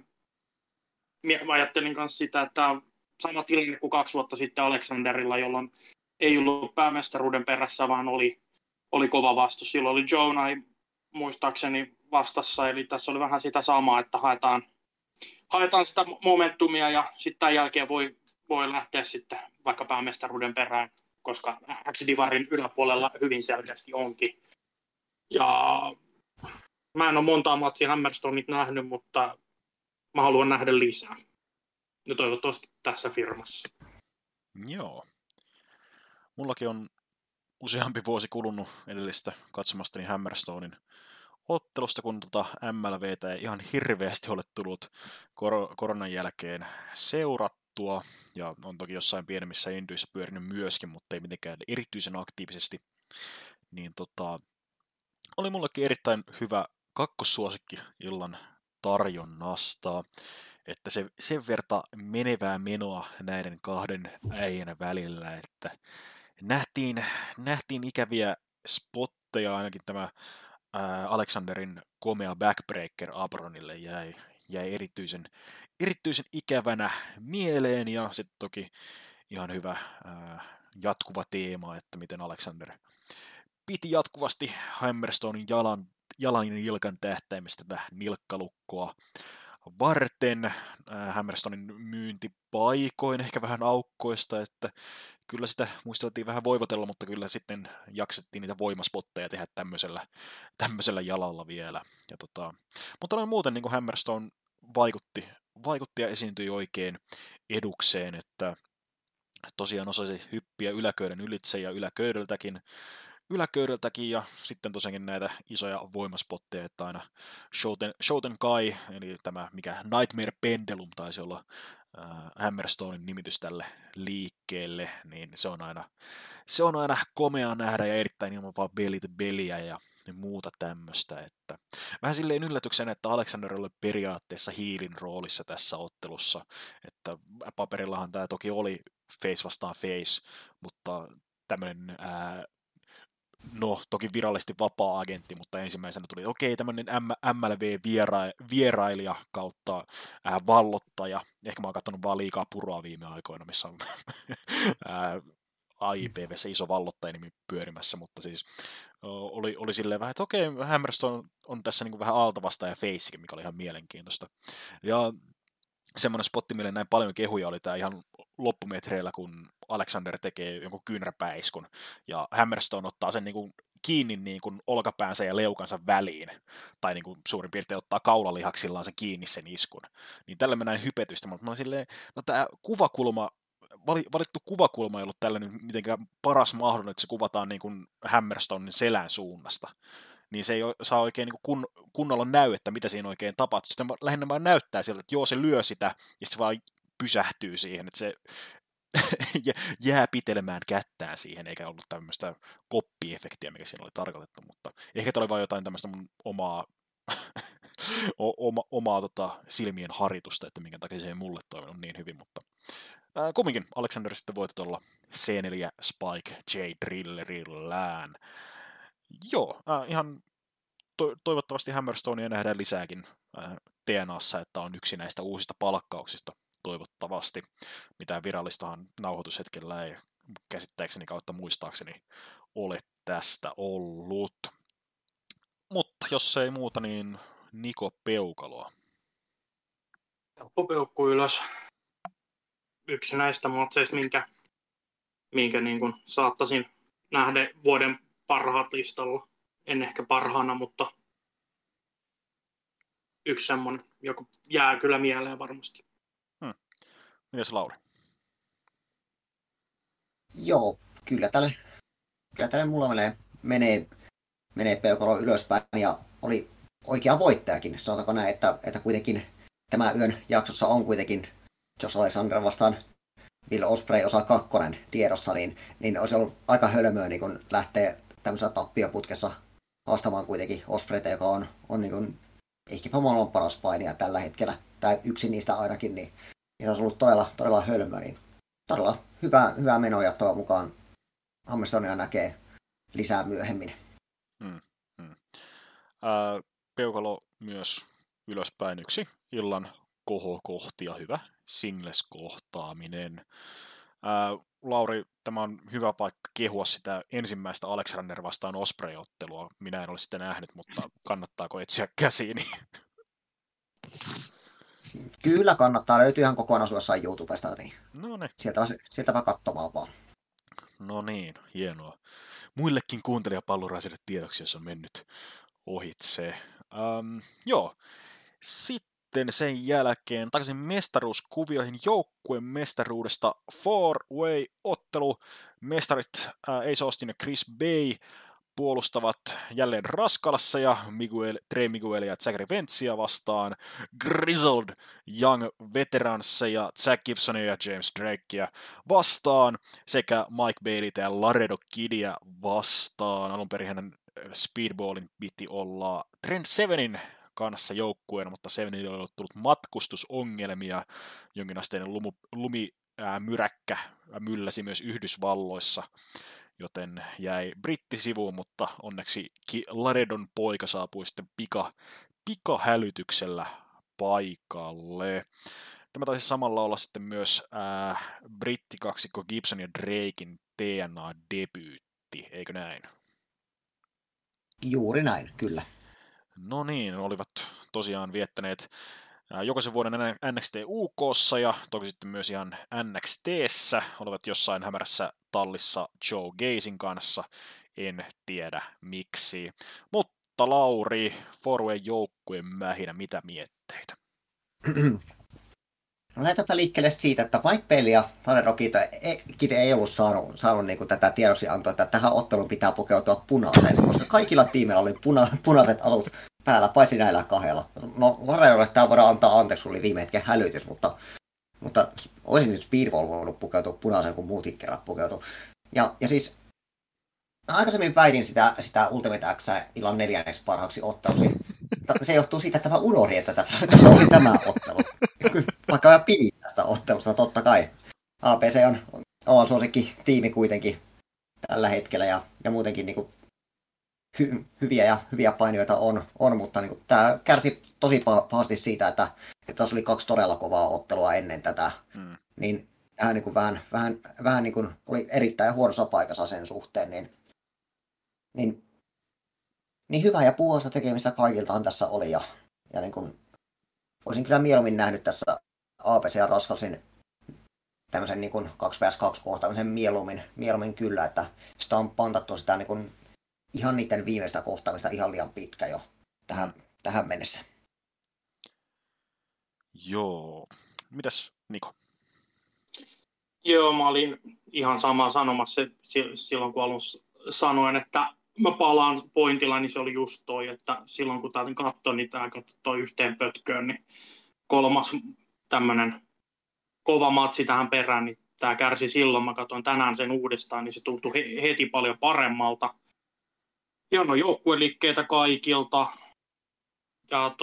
mä ajattelin myös sitä, että tämä on sama tilanne kuin 2 vuotta sitten Alexanderilla, jolloin ei ollut päämestaruuden perässä, vaan oli kova vastus. Silloin oli Jonah muistaakseni vastassa, eli tässä oli vähän sitä samaa, että haetaan sitä momentumia, ja sitten tämän jälkeen voi lähteä sitten vaikka päämestaruuden perään, koska X-Divarin yläpuolella hyvin selkeästi onkin. Ja mä en ole montaa matsia Hammerstoneit nähnyt, mutta mä haluan nähdä lisää. Ja toivottavasti tässä firmassa. Joo. Mullakin on useampi vuosi kulunut edellistä katsomastani Hammerstonein ottelusta, kun MLVtä ei ihan hirveästi ole tullut koronan jälkeen seurattua. Ja on toki jossain pienemmissä indyissä pyörinyt myöskin, mutta ei mitenkään erityisen aktiivisesti. Niin oli mullakin erittäin hyvä kakkossuosikki illan tarjonnasta, että se sen verta menevää menoa näiden kahden äijän välillä, että nähtiin ikäviä spotteja, ainakin tämä Alexanderin komea backbreaker Abronille jäi erityisen ikävänä mieleen, ja sitten toki ihan hyvä jatkuva teema, että miten Alexander piti jatkuvasti Hammerstonein jalan ja nilkan tähtäimistä tätä nilkkalukkoa varten. Hammerstonein myyntipaikoin ehkä vähän aukkoista, että kyllä sitä muisteltiin vähän voivotella, mutta kyllä sitten jaksettiin niitä voimaspotteja tehdä tämmöisellä jalalla vielä. Mutta noin muuten niin kuin Hammerstone vaikutti ja esiintyi oikein edukseen, että tosiaan osasi hyppiä yläköyden ylitse ja yläköydeltäkin, ja sitten tosiaankin näitä isoja voimaspotteja, että aina Shoten Kai, eli tämä mikä Nightmare Pendulum taisi olla Hammerstonein nimitys tälle liikkeelle, niin se on aina komea nähdä ja erittäin ilman vaan belly-to-bellyä ja muuta tämmöistä, että vähän silleen yllätyksenä, että Alexander oli periaatteessa heelin roolissa tässä ottelussa, että paperillahan tämä toki oli face vastaan face, mutta tämmöinen toki virallisesti vapaa-agentti, mutta ensimmäisenä tuli, tämmöinen MLV-vierailija kautta vallottaja. Ehkä mä oon katsonut vaan liikaa puroa viime aikoina, missä on AIPVssä iso vallottajanimi pyörimässä, mutta siis oli silleen vähän, että Hammerstone on tässä niin vähän altavasta ja facekin, mikä oli ihan mielenkiintoista. Ja semmoinen spotti, mille näin paljon kehuja, oli tämä ihan loppumetreillä, kun Alexander tekee jonkun kyynäpäiskun, ja Hammerstone ottaa sen niin kuin kiinni niin kuin olkapäänsä ja leukansa väliin, tai niin kuin suurin piirtein ottaa kaulalihaksillaan se kiinni sen iskun. Niin tällä mä näin hypetystä, mutta mä olin silleen, no tämä kuvakulma, valittu kuvakulma ei ollut tällainen mitenkään paras mahdollinen, että se kuvataan niin kuin Hammerstonein selän suunnasta. Niin se ei saa oikein niin kunnolla näyettä, mitä siinä oikein tapahtuu. Sitten lähinnä vaan näyttää sieltä, että joo, se lyö sitä, ja se vaan pysähtyy siihen, että se jää pitelemään kättään siihen, eikä ollut tämmöistä koppiefektiä, mikä siinä oli tarkoitettu, mutta ehkä tämä oli vain jotain tämmöistä mun omaa silmien haritusta, että minkä takia se ei mulle toiminut niin hyvin, mutta kumminkin Alexander sitten voitti tuolla C4 Spike J Drillerillään. Joo, ihan toivottavasti Hammerstonea nähdään lisääkin TNAssa, että on yksi näistä uusista palkkauksista toivottavasti. Mitään virallistahan nauhoitushetkellä ei käsittääkseni kautta muistaakseni ole tästä ollut. Mutta jos ei muuta, niin Niko Peukaloa. Helppo peukku ylös. Yksi näistä matseista, minkä niin kuin saattaisin nähdä vuoden parhaat listalla. En ehkä parhaana, mutta yksi semmoinen, joka jää kyllä mieleen varmasti. Mites Lauri? Joo, kyllä tälle mulla menee Peukalo ylöspäin ja oli oikea voittajakin. Sanotaanko näin, että kuitenkin tämä yön jaksossa on kuitenkin Josh Alexander vastaan Will Ospreay osa 2 tiedossa, niin olisi ollut aika hölmöä niin kun lähteä tämmöisessä tappioputkessa haastamaan kuitenkin Ospreyta, joka on niin kuin ehkäpä maailman paras painija tällä hetkellä, tai yksi niistä ainakin, niin se olisi ollut todella hölmöä, niin todella hyvää menoa ja toivon mukaan Hammerstonia näkee lisää myöhemmin. Peukalo myös ylöspäin yksi illan kohokohtia, hyvä singles-kohtaaminen. Lauri, tämä on hyvä paikka kehua sitä ensimmäistä Alexander vastaan Osprey-ottelua. Minä en ole sitä nähnyt, mutta kannattaako etsiä käsiini? Kyllä kannattaa, löytyy ihan kokonaisuudessaan YouTubesta, niin Noniin. sieltä vaan katsomaan vaan. No niin, hienoa. Muillekin kuuntelijapalluraisille tiedoksi, jos on mennyt ohitse. Joo, sitten sen jälkeen takaisin mestaruuskuvioihin joukkueen mestaruudesta 4-way-ottelu. Mestarit Ace Austin ja Chris Bay puolustavat jälleen Raskalassa ja Trey Miguel ja Zachary Ventsia vastaan Grizzled Young Veteransseja, Zack Gibsonia ja James Drakea vastaan sekä Mike Baileytä ja Laredo Kidia vastaan. Alun perin hänen Speedballin piti olla Trent Sevenin kanssa joukkueena, mutta Sevenille on tullut matkustusongelmia. Jonkinasteinen lumimyräkkä mylläsi myös Yhdysvalloissa, joten jäi brittisivuun, mutta onneksi Laredon poika saapui sitten pikahälytyksellä paikalle. Tämä taisi samalla olla sitten myös brittikaksikko Gibson ja Drakein TNA-debyytti, eikö näin? Juuri näin, kyllä. No niin, olivat tosiaan viettäneet jokaisen vuoden NXT UK:ssa ja toki sitten myös ihan NXT:ssä, olivat jossain hämärässä tallissa Joe Gazin kanssa, en tiedä miksi. Mutta Lauri, Forway joukkueen mähinä, mitä mietteitä? No lähdetäänpä liikkeelle siitä, että Mike Bailey ja Laredo Kid ei ollut saanut niin kuin tätä tiedoksiantoa, että tähän otteluun pitää pukeutua punaiseen, koska kaikilla tiimeillä oli punaiset alut päällä, paitsi näillä kahdella. No Laredolle tämä voidaan antaa anteeksi, kun oli viime hetken hälytys, mutta olisin nyt Speedball voinut pukeutua punaiseen, kun muutkin kerrat pukeutua. Ja siis aikaisemmin väitin sitä Ultimate X illan 4. parhaaksi otteluksi. Se johtuu siitä, että mä unohdin, että tässä oli tämä ottelu. Vaikka mä pidin tästä ottelusta, totta kai. APC on suosikki tiimi kuitenkin tällä hetkellä ja muutenkin niin kuin hyviä painijoita on, mutta niin tämä kärsi tosi pahasti siitä, että tässä oli 2 todella kovaa ottelua ennen tätä. Niin tähän niin kuin vähän niin kuin oli erittäin huonossa paikassa sen suhteen, niin hyvää ja puolesta tekemistä kaikiltaan tässä oli ja niin kuin, olisin kyllä mieluummin nähnyt tässä APC ja Raskalsin tämmöisen niin 2vs2 kohtaamisen mieluummin kyllä, että sitä on pantattu sitä niin kuin ihan niiden viimeistä kohtaamista ihan liian pitkä jo tähän mennessä. Joo. Mitäs Niko? Joo, mä olin ihan samaa sanomassa silloin, kun alun sanoin, että mä palaan pointilla, niin se oli just toi, että silloin kun täältä katsoin, niin tämä katsoi yhteen pötköön, niin kolmas tämmöinen kova matsi tähän perään, niin tämä kärsi silloin. Mä katsoin tänään sen uudestaan, niin se tuntui heti paljon paremmalta. Hieno joukkueliikkeitä kaikilta. Ja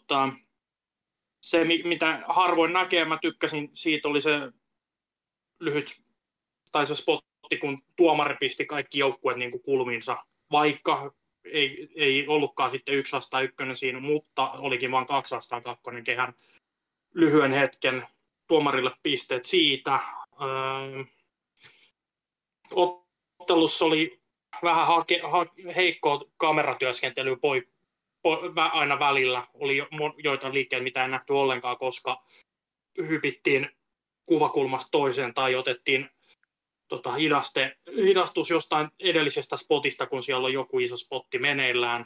se, mitä harvoin näkee, mä tykkäsin, siitä oli se lyhyt, tai se spotti, kun tuomari pisti kaikki joukkueet niin kuin kulmiinsa, vaikka ei ollutkaan sitten 1-1 siinä, mutta olikin vain 2-2 kehän lyhyen hetken tuomarille pisteet siitä. Ottelussa oli vähän heikkoa kameratyöskentelyä aina välillä. Oli joitain liikkeitä, mitä ei nähty ollenkaan, koska hypittiin kuvakulmasta toiseen tai otettiin hidastus jostain edellisestä spotista, kun siellä on joku iso spotti meneillään.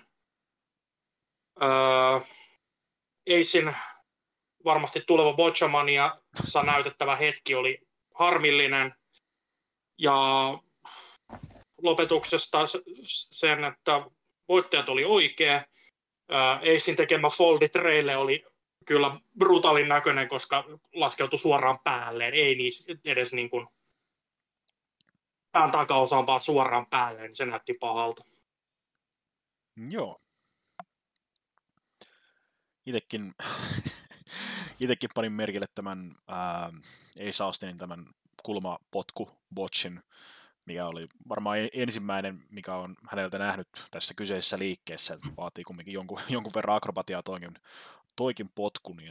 Acein varmasti tuleva Botchamaniassa näytettävä hetki oli harmillinen. Ja lopetuksesta sen, että voittajat oli oikea. Acein tekemä foldi traille oli kyllä brutaalin näköinen, koska laskeutui suoraan päälleen. Ei niissä edes niin kuin pään takaosaan, vaan suoraan päälleen, niin se näytti pahalta. Joo. Itekin panin merkille tämän Ace Austinin tämän kulmapotku-botchin, mikä oli varmaan ensimmäinen, mikä on häneltä nähnyt tässä kyseisessä liikkeessä, että vaatii kumminkin jonkun verran akrobatiaa toikin potku, niin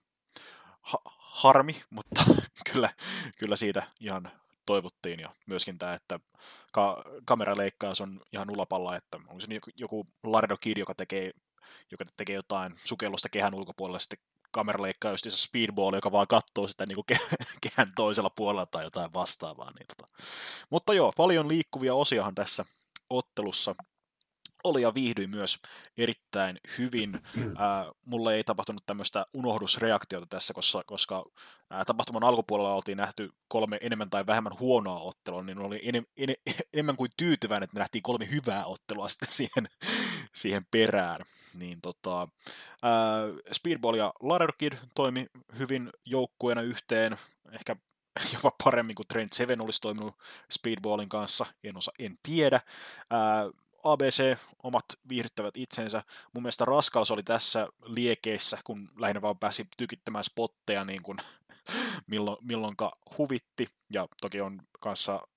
harmi, mutta kyllä siitä ihan toivottiin, ja myöskin tämä, että kameraleikkaus on ihan ulapalla, että onko se joku Laredo Kid, joka tekee jotain sukellusta kehän ulkopuolella, sitten kameraleikkaa just se speedball, joka vaan katsoo sitä niin kuin kehän toisella puolella tai jotain vastaavaa. Mutta joo, paljon liikkuvia osiahan tässä ottelussa oli ja viihdyin myös erittäin hyvin. Mulle ei tapahtunut tämmöistä unohdusreaktiota tässä, koska tapahtuman alkupuolella oltiin nähty 3 enemmän tai vähemmän huonoa ottelua, niin oli enemmän kuin tyytyväinen, että me nähtiin 3 hyvää ottelua sitten siihen perään. Niin Speedball ja Laredo Kid toimi hyvin joukkueena yhteen, ehkä jopa paremmin kuin Trent Seven olisi toiminut Speedballin kanssa, en tiedä. ABC, omat viihdyttävät itsensä. Mun mielestä raskaus oli tässä liekeissä, kun lähinnä vaan pääsi tykittämään spotteja niin kuin milloinka huvitti. Ja toki on kanssa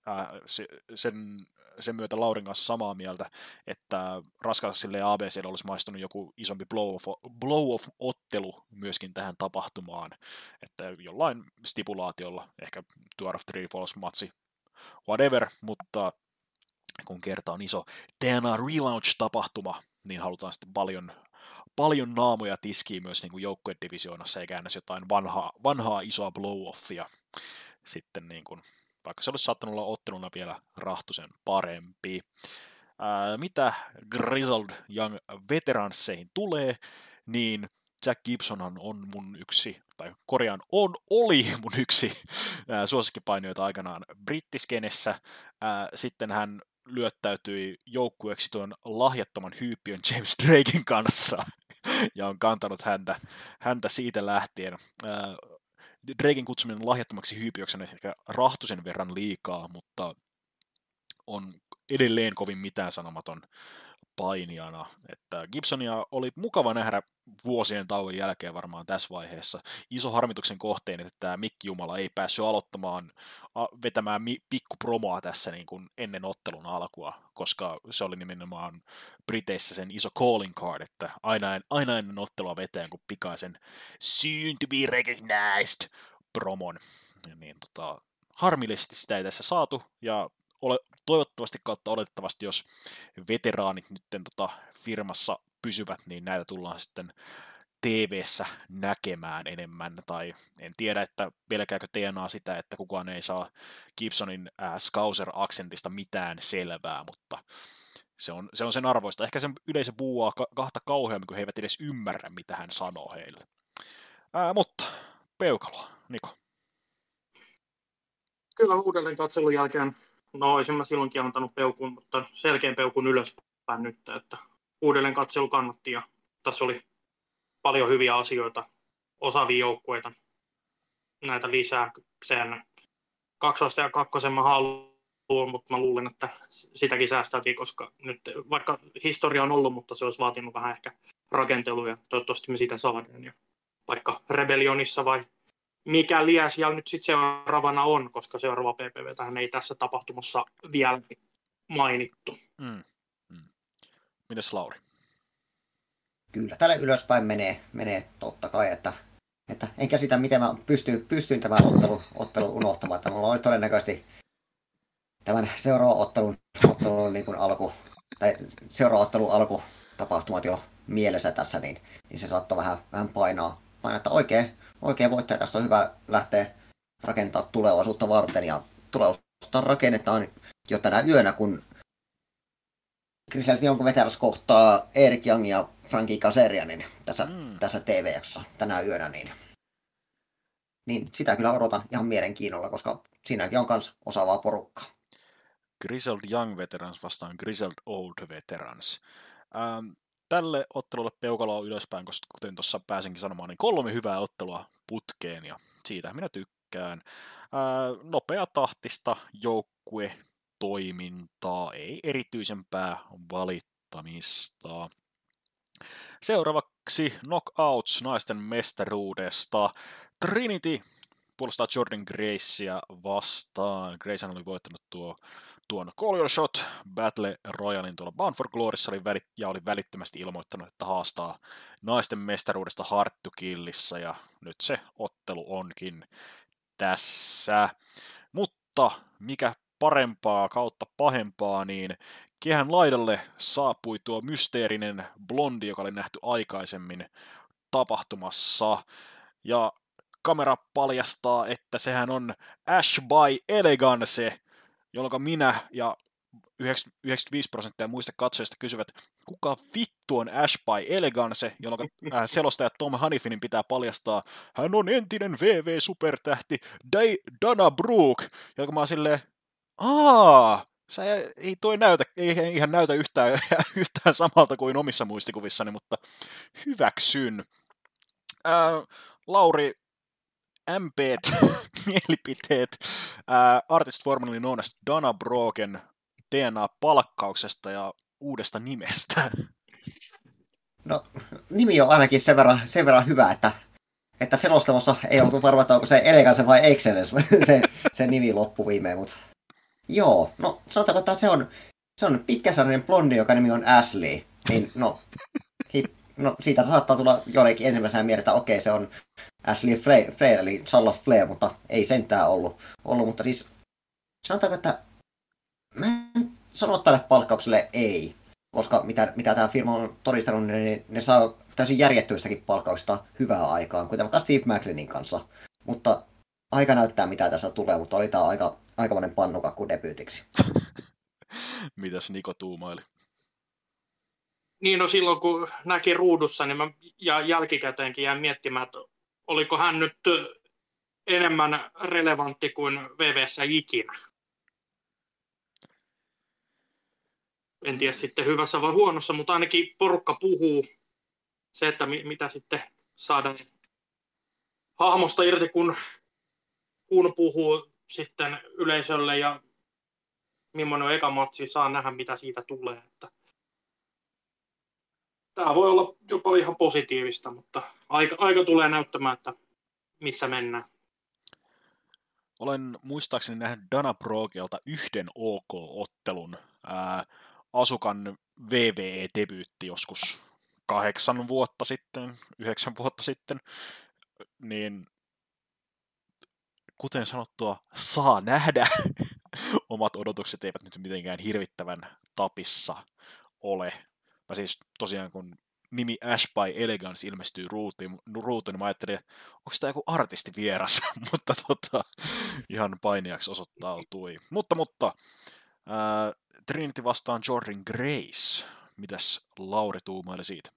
sen myötä Laurin kanssa samaa mieltä, että raskaus silleen ABClle olisi maistunut joku isompi blow-off-ottelu myöskin tähän tapahtumaan. Että jollain stipulaatiolla, ehkä Two out of Three Falls matsi, whatever, mutta kun kerta on iso DNA Relaunch-tapahtuma, niin halutaan sitten paljon naamoja tiskiä myös niin kuin joukkuedivisioonassa, eikä ennäs jotain vanhaa isoa blow-offia. Sitten niin kuin, vaikka se olisi saattanut olla otteluna vielä rahtusen parempi. Mitä Grizzled Young Veteranseihin tulee, niin Jack Gibsonhan on mun yksi, tai oli mun yksi suosikkipainijoita aikanaan brittiskenessä. Sitten hän lyöttäytyi joukkueeksi tuon lahjattoman hyypiön James Draken kanssa ja on kantanut häntä siitä lähtien. Draken kutsuminen lahjattomaksi hyypiöksi on ehkä rahtusen verran liikaa, mutta on edelleen kovin mitään sanomaton painijana. Että Gibsonia oli mukava nähdä vuosien tauon jälkeen varmaan tässä vaiheessa. Iso harmituksen kohteen, että tämä Mikki Jumala ei päässyt vetämään pikkupromoa tässä niin kuin ennen ottelun alkua, koska se oli nimenomaan Briteissä sen iso calling card, että aina ennen ottelua vetään kun pikaisen soon to be recognized promon. Niin, harmillisesti sitä ei tässä saatu, ja toivottavasti kautta oletettavasti, jos veteraanit nyt firmassa pysyvät, niin näitä tullaan sitten TV:ssä näkemään enemmän, tai en tiedä, että pelkääkö TNA sitä, että kukaan ei saa Gibsonin Scouser-aksentista mitään selvää, mutta se on sen arvoista. Ehkä sen yleisö buuaa kahta kauheammin, kun he eivät edes ymmärrä, mitä hän sanoo heille. Mutta peukaloa, Niko. Kyllä uudelleen katselun jälkeen, no olisin mä silloinkin antanut peukun, mutta selkeän peukun ylöspäin nyt, että uudelleen katselu kannatti ja tässä oli paljon hyviä asioita, osaavia joukkueita, näitä lisää. Sen 2 ja 2 mä haluan, mutta mä luulen, että sitäkin säästätiin, koska nyt vaikka historia on ollut, mutta se olisi vaatinut vähän ehkä rakentelua ja toivottavasti me sitä saadaan. Ja vaikka Rebellionissa vai mikä liä siellä nyt sitten seuraavana on, koska seuraava PPV-tähän ei tässä tapahtumassa vielä mainittu. Mites Lauri? Kyllä, tälle ylöspäin menee totta kai, että en käsitä, miten mä pystyin tämän ottelun unohtamaan, että mulla oli todennäköisesti tämän seuraavan ottelun niin kuin seuraavan ottelun alkutapahtumat jo mielessä tässä, niin se saattoi vähän painaa, että oikein voittaja tässä on hyvä lähteä rakentamaan tulevaisuutta varten, ja tulevaisuutta rakennetaan jo tänä yönä, kun Griselti jonkun veteras kohtaa Eric Young ja Frankie Kazarianin tässä TV-jaksossa tänä yönä, niin sitä kyllä odotan ihan mielenkiinnolla, koska siinäkin on myös osaavaa porukkaa. Grizzled Young Veterans vastaan Grizzled Old Veterans. Tälle ottelulle peukalo on ylöspäin, koska kuten tuossa pääsinkin sanomaan, niin 3 hyvää ottelua putkeen, ja siitä minä tykkään. Nopea tahtista joukkuetoimintaa, ei erityisempää valittamista. Seuraavaksi Knockouts naisten mestaruudesta. Trinity puolustaa Jordan Gracea vastaan. Grace oli voittanut tuon Call Your Shot Battle Royalin tuolla Bound for Gloryssa oli välittömästi ilmoittanut, että haastaa naisten mestaruudesta Hard to Killissä, ja nyt se ottelu onkin tässä. Mutta mikä parempaa kautta pahempaa, niin kehän laidalle saapui tuo mysteerinen blondi, joka oli nähty aikaisemmin tapahtumassa, ja kamera paljastaa, että sehän on Ash by Elegance, jolloin minä ja 95% muista katsojista kysyvät, kuka vittu on Ash by Elegance, jolloin selostaja Tom Hannifinin pitää paljastaa, hän on entinen VV-supertähti Dana Brooke, jolloin mä oon silleen, ei ihan näytä yhtään samalta kuin omissa muistikuvissani, mutta hyväksyn. Lauri, mielipiteet artist formerly known as Dana Brooken DNA-palkkauksesta ja uudesta nimestä. No, nimi on ainakin sen verran hyvä, että selostamossa ei oltu varma, että onko se Elegance vai Excellence se nimi loppuviimeen, mutta joo, no sanotaanko, että se on pitkäsarjainen blondi, joka nimi on Ashley, niin no siitä saattaa tulla jollekin ensimmäisenä mieleen, että okei, se on Ashley Flair, eli Charlotte Flair, mutta ei sentään ollut, mutta siis sanotaanko, että mä en sano tälle palkkaukselle ei, koska mitä tämä firma on todistanut, niin ne saa täysin järjettömistäkin palkkauksista hyvää aikaan, kuten vaikka Steve McLeanin kanssa, mutta aika näyttää, mitä tässä tulee, mutta oli tämä aikamoinen pannukakku debyytiksi. Mitäs Niko tuumaili? Niin, no silloin kun näki ruudussa, niin mä ja jälkikäteenkin jäin miettimään, että oliko hän nyt enemmän relevantti kuin VV:ssä ikinä. En tiedä sitten hyvässä vai huonossa, mutta ainakin porukka puhuu. Se, että mitä sitten saadaan hahmosta irti, kun puhuu sitten yleisölle ja millainen eka matsi, saa nähdä mitä siitä tulee. Että tämä voi olla jopa ihan positiivista, mutta aika tulee näyttämään, että missä mennään. Olen muistaakseni nähnyt Dana Brookelta yhden OK-ottelun. Asukan VVE-debyytti joskus 8 vuotta sitten, 9 vuotta sitten, niin kuten sanottua, saa nähdä. Omat odotukset eivät nyt mitenkään hirvittävän tapissa ole. Mä siis tosiaan, kun nimi Ash by Elegance ilmestyy ruutuun, niin mä ajattelin, onko tämä joku artisti vieras, mutta ihan painiaksi osoittautui. Mutta Trinity vastaan Jordan Grace. Mitäs Lauri tuumaili siitä?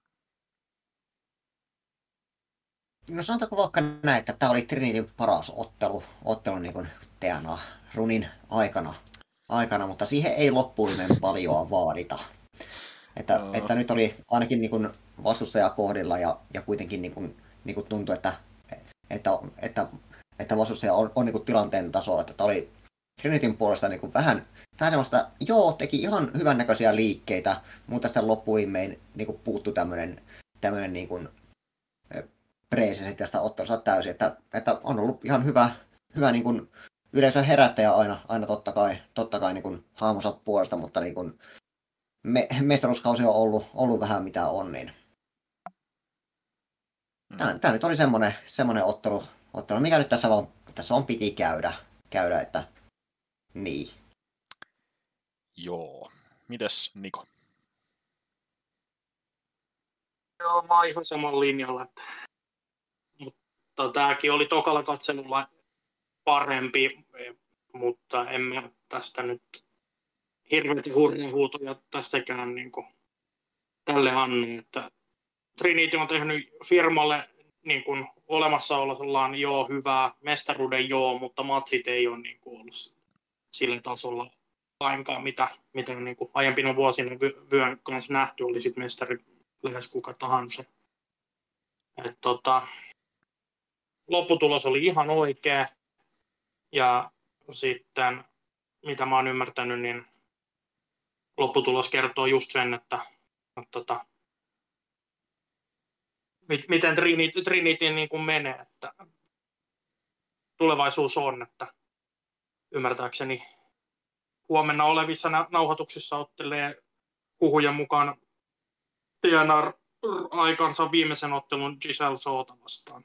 No sanotaanko vaikka näin, että tämä oli Trinityn paras ottelu niin kuin TNA-runin aikana, mutta siihen ei loppuimen paljon vaadita. Että nyt oli ainakin niin kuin vastustaja kohdilla ja kuitenkin niin kuin tuntui, että vastustaja on niin kuin tilanteen tasolla. Että oli Trinityn puolesta niin kuin vähän semmoista, teki ihan hyvännäköisiä liikkeitä, mutta sitten loppuimein niin kuin puuttui tämmöinen niin kuin preesi tästä ottelusta täysin, että on ollut ihan hyvä niin kuin yleisön herättäjä aina totta kai niin kuin haamonsa puolesta, mutta niin kuin mestaruuskausi on ollut vähän mitä on, niin tämä nyt oli semmoinen ottelu, mikä nyt tässä on piti käydä, että niin. Joo. Mites Niko? Joo, mä oon ihan samalla linjalla, mutta tämäkin oli tokalla katselulla parempi, mutta en mä tästä nyt hirveästi hurrahuutoja tästäkään niin kuin tälle annu, että Trinity on tehnyt firmalle niin kuin olemassaolollaan hyvää, mestaruuden mutta matsit ei ole niin kuin ollut sillä tasolla lainkaan, mitä niin kuin aiempina vuosina vyön kanssa nähty, oli sitten mestari lähes kuka tahansa. Lopputulos oli ihan oikea, ja sitten mitä mä oon ymmärtänyt, niin lopputulos kertoo just sen, että miten Trinity niin kuin menee, että tulevaisuus on, että ymmärtääkseni huomenna olevissa nauhoituksissa ottelee huhujen mukaan TNR aikansa viimeisen ottelun Giselle Soota vastaan.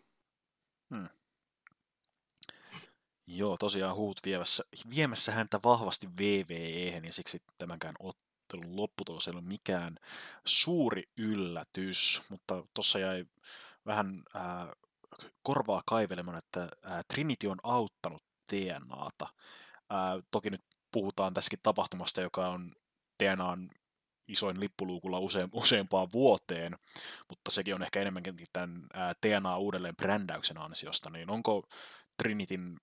Joo, tosiaan huut viemässä häntä vahvasti VVE:hen, ja siksi tämänkään ottelun lopputulos ei ole mikään suuri yllätys, mutta tuossa jäi vähän korvaa kaivelemaan, että Trinity on auttanut TNAta. Toki nyt puhutaan tässäkin tapahtumasta, joka on TNAn isoin lippuluukulla useampaan vuoteen, mutta sekin on ehkä enemmänkin tämän TNA uudelleen brändäyksen ansiosta, niin onko Trinityn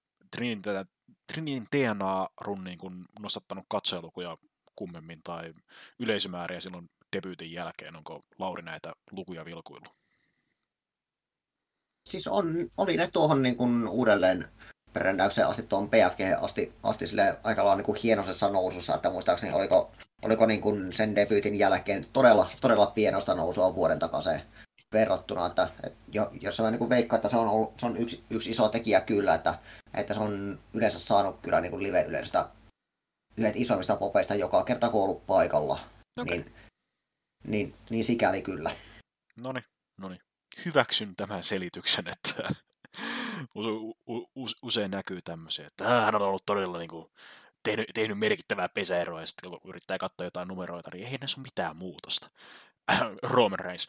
TNA-run niin kuin nostattanut katsojalukuja kummemmin tai yleisömääriä silloin debyytin jälkeen? Onko Lauri näitä lukuja vilkuillut? Siis oli ne tuohon niin kuin uudelleen brändäykseen asti, tuon PFG asti sille aika lailla niin kuin hienoisessa nousussa, että muistaakseni oliko niin kuin sen debyytin jälkeen todella pienosta nousua vuoden takaisin verrattuna, että jos mä niin veikkaan, että se on yksi iso tekijä kyllä, että se on yleensä saanut kyllä niin kuin live-yleisöstä yhdet isommista popeista joka kerta kun on ollut paikalla, okay. niin sikäli kyllä. Noniin. Hyväksyn tämän selityksen, että usein näkyy tämmöisiä, että hän on ollut todella niin kuin tehnyt merkittävää pesäeroa, ja sitten kun yrittää katsoa jotain numeroita, niin ei näissä ole mitään muutosta. Roman Reigns.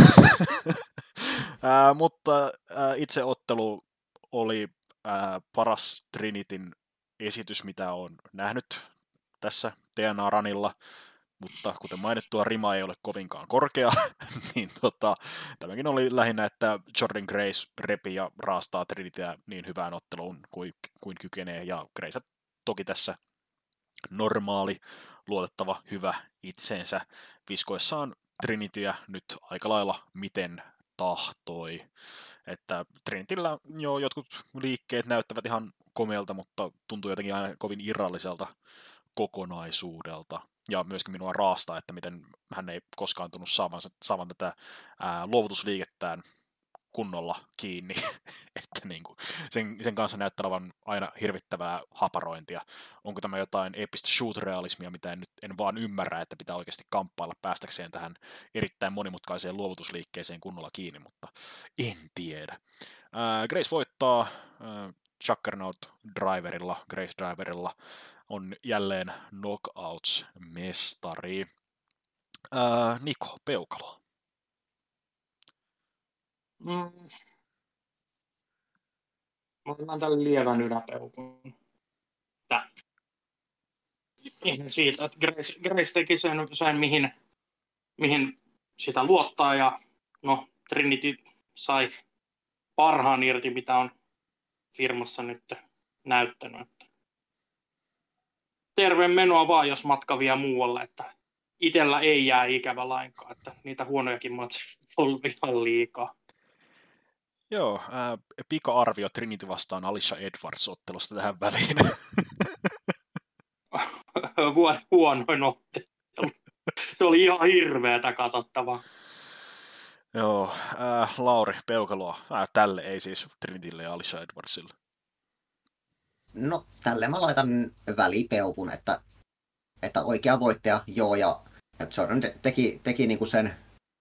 Mutta itse ottelu oli paras Trinityn esitys, mitä on nähnyt tässä TNA-ranilla, mutta kuten mainittua, rima ei ole kovinkaan korkea, niin tämäkin oli lähinnä, että Jordan Grace repi ja raastaa Trinityä niin hyvään otteluun kuin kykenee, ja Grace toki tässä normaali, luotettava, hyvä itseensä viskoessaan Trinityä nyt aika lailla miten tahtoi. Että Trinityllä jo jotkut liikkeet näyttävät ihan komealta, mutta tuntuu jotenkin aina kovin irralliselta kokonaisuudelta. Ja myöskin minua raastaa, että miten hän ei koskaan tunnu saavan tätä luovutusliikettään kunnolla kiinni, että niin kuin sen kanssa näyttää olevan aina hirvittävää haparointia. Onko tämä jotain eeppistä shoot-realismia, mitä en vaan ymmärrä, että pitää oikeasti kamppailla päästäkseen tähän erittäin monimutkaiseen luovutusliikkeeseen kunnolla kiinni, mutta en tiedä. Grace voittaa Juggernaut Driverilla, Grace Driverilla, on jälleen Knockouts-mestari. Niko, peukalo. Mä annan tälle lievän yläpeukun. ihan siitä, että Grace teki sen mihin sitä luottaa, ja no, Trinity sai parhaan irti, mitä on firmassa nyt näyttänyt. Että terve menoa vaan, jos matka vie muualle, että itsellä ei jää ikävä lainkaan, että niitä huonojakin matseja on ihan liikaa. Joo, pika-arvio Trinity vastaan Alicia Edwards-ottelusta tähän väliin. Huonoin ottelu. Se oli ihan hirveätä katsottavaa. Joo, Lauri Peukaloa. Tälle ei siis Trinitylle ja Alicia Edwardsille. No, tälle mä laitan välipeukun, että oikea voittaja, joo, ja Jordan teki niinku sen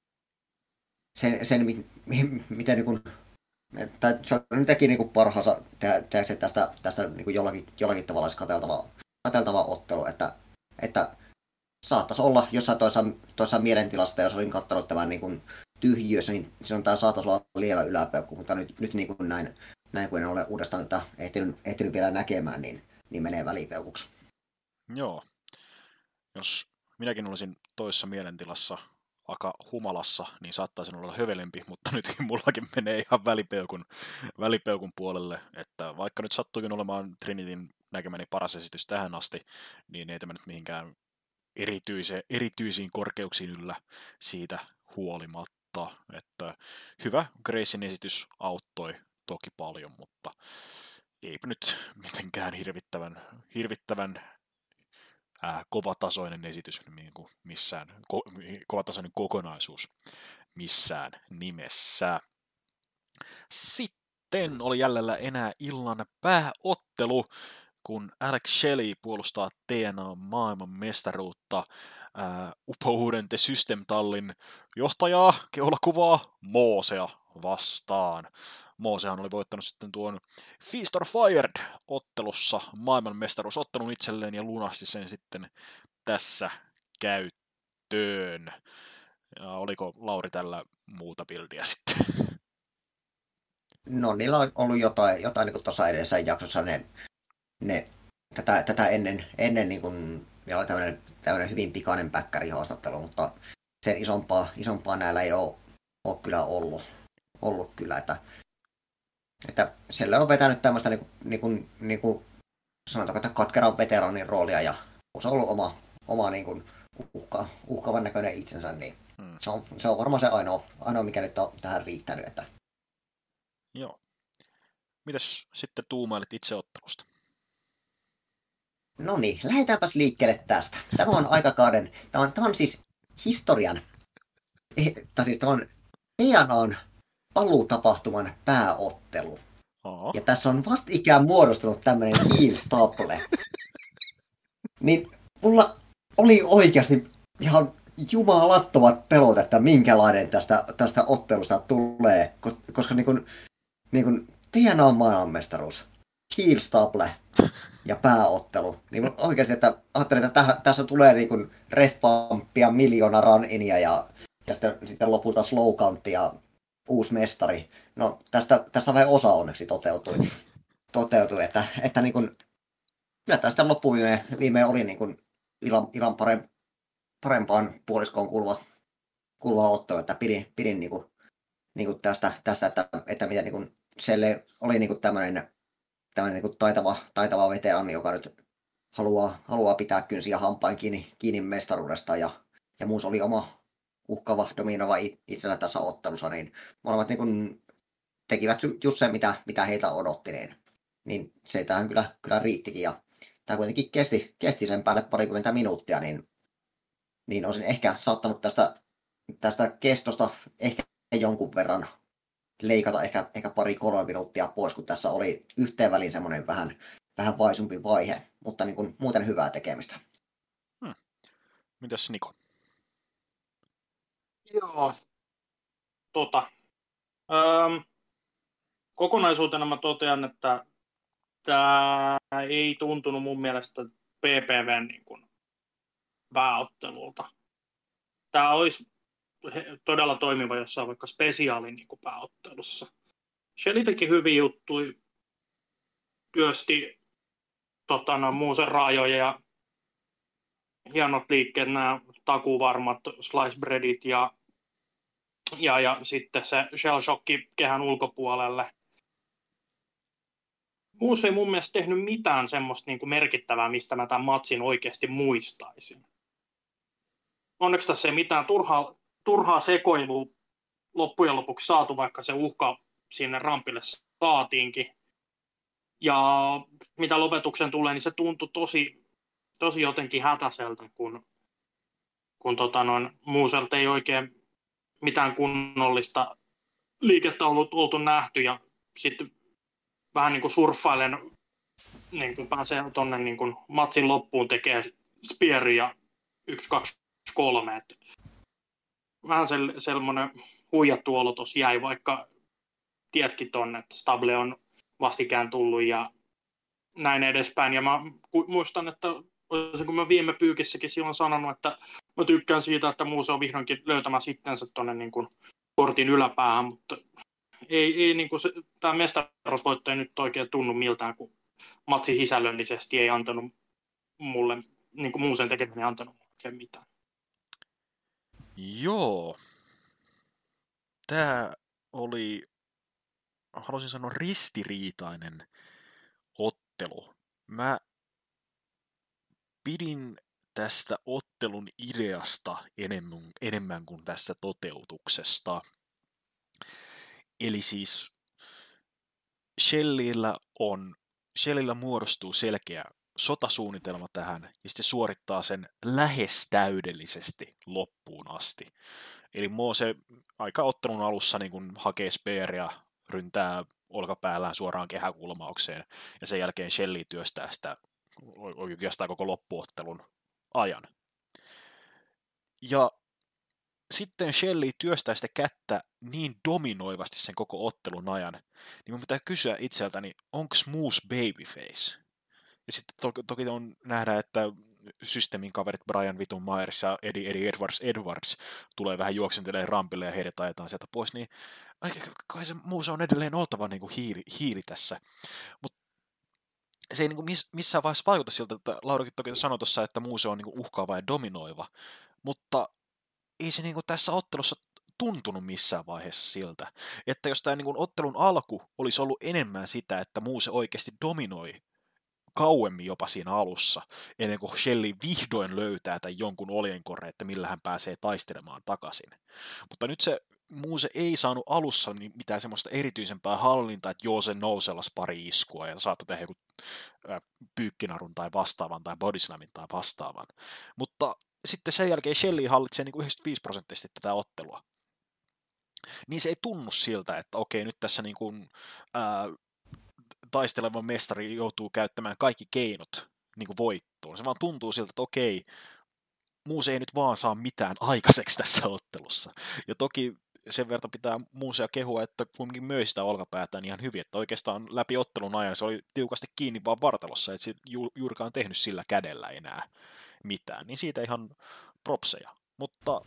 miten niinku, että Jordan teki niinku parhaansa tehdä tästä niinku jollakin tavalla kateltava ottelu, että saattaisi olla jossain toisessa mielentilasta, jos olin katsonut tämän niinku tyhjiössä, niin silloin tämä saattaisi olla lievä yläpeukku, mutta nyt niin kuin näin kun en ole uudestaan tätä ehtinyt vielä näkemään, niin menee välipeukuksi. Joo. Jos minäkin olisin toisessa mielentilassa aika humalassa, niin saattaisin olla hövelempi, mutta nyt mullakin menee ihan välipeukun puolelle, että vaikka nyt sattuikin olemaan Trinityn näkemäni paras esitys tähän asti, niin ei tämä nyt mihinkään erityisiin korkeuksiin yllä siitä huolimatta, että hyvä Gracen esitys auttoi toki paljon, mutta eipä nyt mitenkään hirvittävän kovatasoinen esitys niin kuin missään, kovatasoinen kokonaisuus missään nimessä. Sitten oli jäljellä enää illan pääottelu, kun Alex Shelley puolustaa TNA maailman mestaruutta upouuden The System-tallin johtajaa, keulakuvaa Moosea vastaan. Moosehan oli voittanut sitten tuon Feast or Fired-ottelussa maailmanmestaruusottelun itselleen ja lunasti sen sitten tässä käyttöön. Ja oliko Lauri tällä muuta buildia sitten? No niillä on ollut jotain niin kuin tuossa edellisessä jaksossa tätä ennen niin kuin, vielä tämmöinen hyvin pikainen päkkärihaastattelu, mutta sen isompaa näillä ei ole kyllä ollut kyllä, että siellä on vetänyt tämmöistä niin kuin sanotaanko, että katkeran veteraanin roolia, ja kun se on ollut oma niin kuin uhkaavan näköinen itsensä, niin se on varmaan se ainoa mikä nyt on tähän riittänyt. Että... Joo. Mitäs sitten tuumailit itse ottelusta? No niin, lähdetäänpäs liikkeelle tästä. Tämä on siis historian, tai siis tämä on TNAn paluutapahtuman pääottelu. Oho. Ja tässä on vastikään muodostunut tämmöinen heel staple. Niin mulla oli oikeasti ihan jumalattomat pelot, että minkälainen tästä ottelusta tulee, koska niin kuin TNA maailmanmestaruus, heel staple ja pääottelu, niin oikeasti, että ajattelin, että tässä tulee niin kuin ref-pumppia, miljoona run-inia ja sitten lopulta slow count ja uusi mestari. No tästä vain osa onneksi toteutui, että niin kuin, kyllä tästä loppuviimeen oli niin kuin illan parempaan puoliskoon kuuluva ottelu, että pidin niin kuin tästä että mitä niin kuin Selle oli niin kuin tämmöinen niin kuin taitava veteraani, joka nyt haluaa pitää kynsiä hampain kiinni mestaruudesta, ja muus oli oma uhkava, dominoiva itsellä tässä ottelussa, niin molemmat niin kuin tekivät just sen, mitä heitä odotti, niin se tähän kyllä riittikin, ja tämä kuitenkin kesti sen päälle 20 minuuttia, niin olisin ehkä saattanut tästä kestosta ehkä jonkun verran leikata ehkä 2-3 minuuttia pois, kun tässä oli yhteen väliin semmoinen vähän vaisumpi vaihe, mutta niin kuin muuten hyvää tekemistä. Mitäs Niko? Joo. Kokonaisuutena mä totean, että tämä ei tuntunut mun mielestä PPVn niin kuin pääottelulta. Tämä olisi todella toimiva jossain vaikka spesiaalin niin kuin pääottelussa. Shelley teki hyviä juttuja, työsti Moosen raajoja ja hienot liikkeet, nämä takuvarmat slice breadit ja sitten se shell shocki kehän ulkopuolelle. Moose ei mun mielestä tehnyt mitään semmoista niin kuin merkittävää, mistä mä tämän matsin oikeasti muistaisin. Onneksi tässä ei mitään turhaa sekoilua loppujen lopuksi saatu, vaikka se uhka sinne rampille saatiinkin. Ja mitä lopetuksen tulee, niin se tuntui tosi jotenkin hätäiseltä, kun Mooselta ei oikein mitään kunnollista liikettä oltu nähty, ja sitten vähän niin kuin surffailen, niin kuin pääsee tuonne niin kuin matsin loppuun tekee spearia 1, 2, 3. Että vähän sellainen huijattu olo tuossa jäi, vaikka tieskin tuonne, että Stable on vastikään tullut ja näin edespäin. Ja mä muistan, että kun mä viime pyykissäkin silloin sanonut, että mä tykkään siitä, että Moose on vihdoinkin löytämässä itsensä tuonne niin kuin kortin yläpäähän, mutta ei niin kuin tämä mestaruusvoitto ei nyt oikein tunnu miltään, kun matsi sisällöllisesti ei antanut mulle, niin kuin Moosen tekeminen ei antanut oikein mitään. Joo. Tämä oli, haluaisin sanoa, ristiriitainen ottelu. Mä pidin tästä ottelun ideasta enemmän kuin tästä toteutuksesta. Eli siis Shelleyllä muodostuu selkeä sotasuunnitelma tähän, ja sitten se suorittaa sen lähes täydellisesti loppuun asti. Eli Moose aika ottelun alussa niin kun hakee spearia, ryntää olkapäällään suoraan kehäkulmaukseen, ja sen jälkeen Shelley työstää sitä oikeastaan koko loppuottelun ajan. Ja sitten Shelley työstää sitä kättä niin dominoivasti sen koko ottelun ajan, niin mun pitää kysyä itseltäni, onks Moose babyface? Ja sitten toki on nähdä, että systeemin kaverit Brian Vitun Myers ja Eddie Edwards tulee vähän juoksentelemaan rampille ja heidät ajetaan sieltä pois, niin kai se Moose on edelleen oltava niin kuin hiili tässä. Mutta se ei niin kuin missään vaiheessa vaikuta siltä, että Laurakin toki sanoi tuossa, että Moose on niin kuin uhkaava ja dominoiva, mutta ei se niin kuin tässä ottelussa tuntunut missään vaiheessa siltä, että jos tämä niin kuin ottelun alku olisi ollut enemmän sitä, että Moose oikeasti dominoi kauemmin jopa siinä alussa, ennen kuin Shelley vihdoin löytää tämän jonkun oljenkorren, että millä hän pääsee taistelemaan takaisin. Mutta nyt se Moose ei saanut alussa mitään semmoista erityisempää hallintaa, että joo, se nouselas pari iskua ja saattoi tehdä joku pyykkinarun tai vastaavan tai bodyslamin tai vastaavan. Mutta sitten sen jälkeen Shelley hallitsee niin kuin 95% tätä ottelua. Niin se ei tunnu siltä, että okei, nyt tässä niin kuin, taisteleva mestari joutuu käyttämään kaikki keinot niin kuin voittoon. Se vaan tuntuu siltä, että okei, Moose ei nyt vaan saa mitään aikaiseksi tässä ottelussa. Ja toki sen verran pitää Moosea kehua, että kuitenkin möi sitä olkapäätään ihan hyvin, että oikeastaan läpi ottelun ajan se oli tiukasti kiinni vaan vartalossa, että se juurikaan tehnyt sillä kädellä enää mitään. Niin siitä ihan propseja. Mutta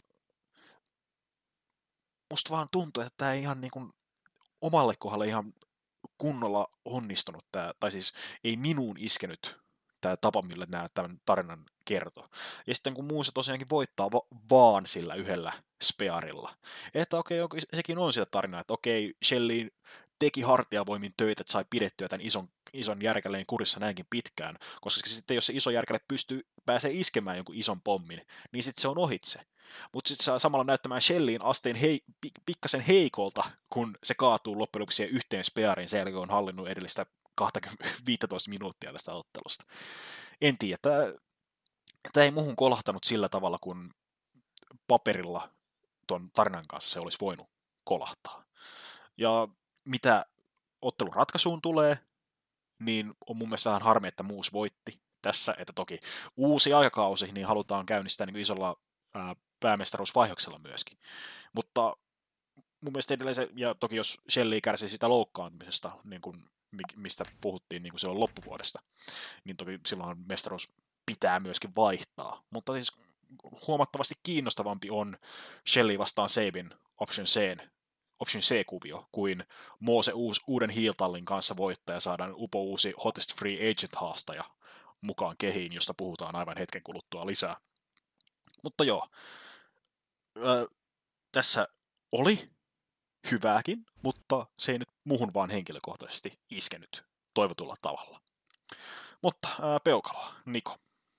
musta vaan tuntuu, että tämä ei ihan niin kuin omalle kohdalle ihan kunnolla onnistunut, tai siis ei minuun iskenyt tämä tapa, millä nämä tämän tarinan kertoo. Ja sitten kun Moose tosiaankin voittaa vaan sillä yhdellä spearilla. Että okei, sekin on sitä tarinaa, että okei, Shelley teki hartiavoimin töitä, että sai pidettyä tämän ison järkäleen kurissa näinkin pitkään, koska sitten jos se iso järkäle pääsee iskemään jonkun ison pommin, niin sitten se on ohitse. Mutta sitten saa samalla näyttämään Shelleyin asteen pikkasen heikolta, kun se kaatuu loppujen lopuksi yhteen speariin sen jälkeen, on hallinnut edellistä 15 minuuttia tästä ottelusta. En tiedä, tämä ei muuhun kolahtanut sillä tavalla, kun paperilla tuon tarinan kanssa se olisi voinut kolahtaa. Ja mitä ottelun ratkaisuun tulee, niin on mun mielestä vähän harmi, että Moose voitti tässä, että toki uusi aikakausi, niin halutaan käynnistää niin kuin isolla päämestaruusvaihdoksella myöskin. Mutta mun mielestä edelleen se, ja toki jos Shelley kärsii sitä loukkaantumisesta, niin kuin, mistä puhuttiin niin kuin silloin loppuvuodesta, niin toki silloin mestaruus pitää myöskin vaihtaa. Mutta siis huomattavasti kiinnostavampi on Shelley vastaan Sabin Option C-kuvio, kuin Moose uuden hiiltallin kanssa voittaja saadaan uusi Hottest Free Agent-haastaja mukaan kehiin, josta puhutaan aivan hetken kuluttua lisää. Mutta joo, tässä oli hyvääkin, mutta se ei nyt muuhun vaan henkilökohtaisesti iskenyt toivotulla tavalla. Mutta peukaloa, Niko.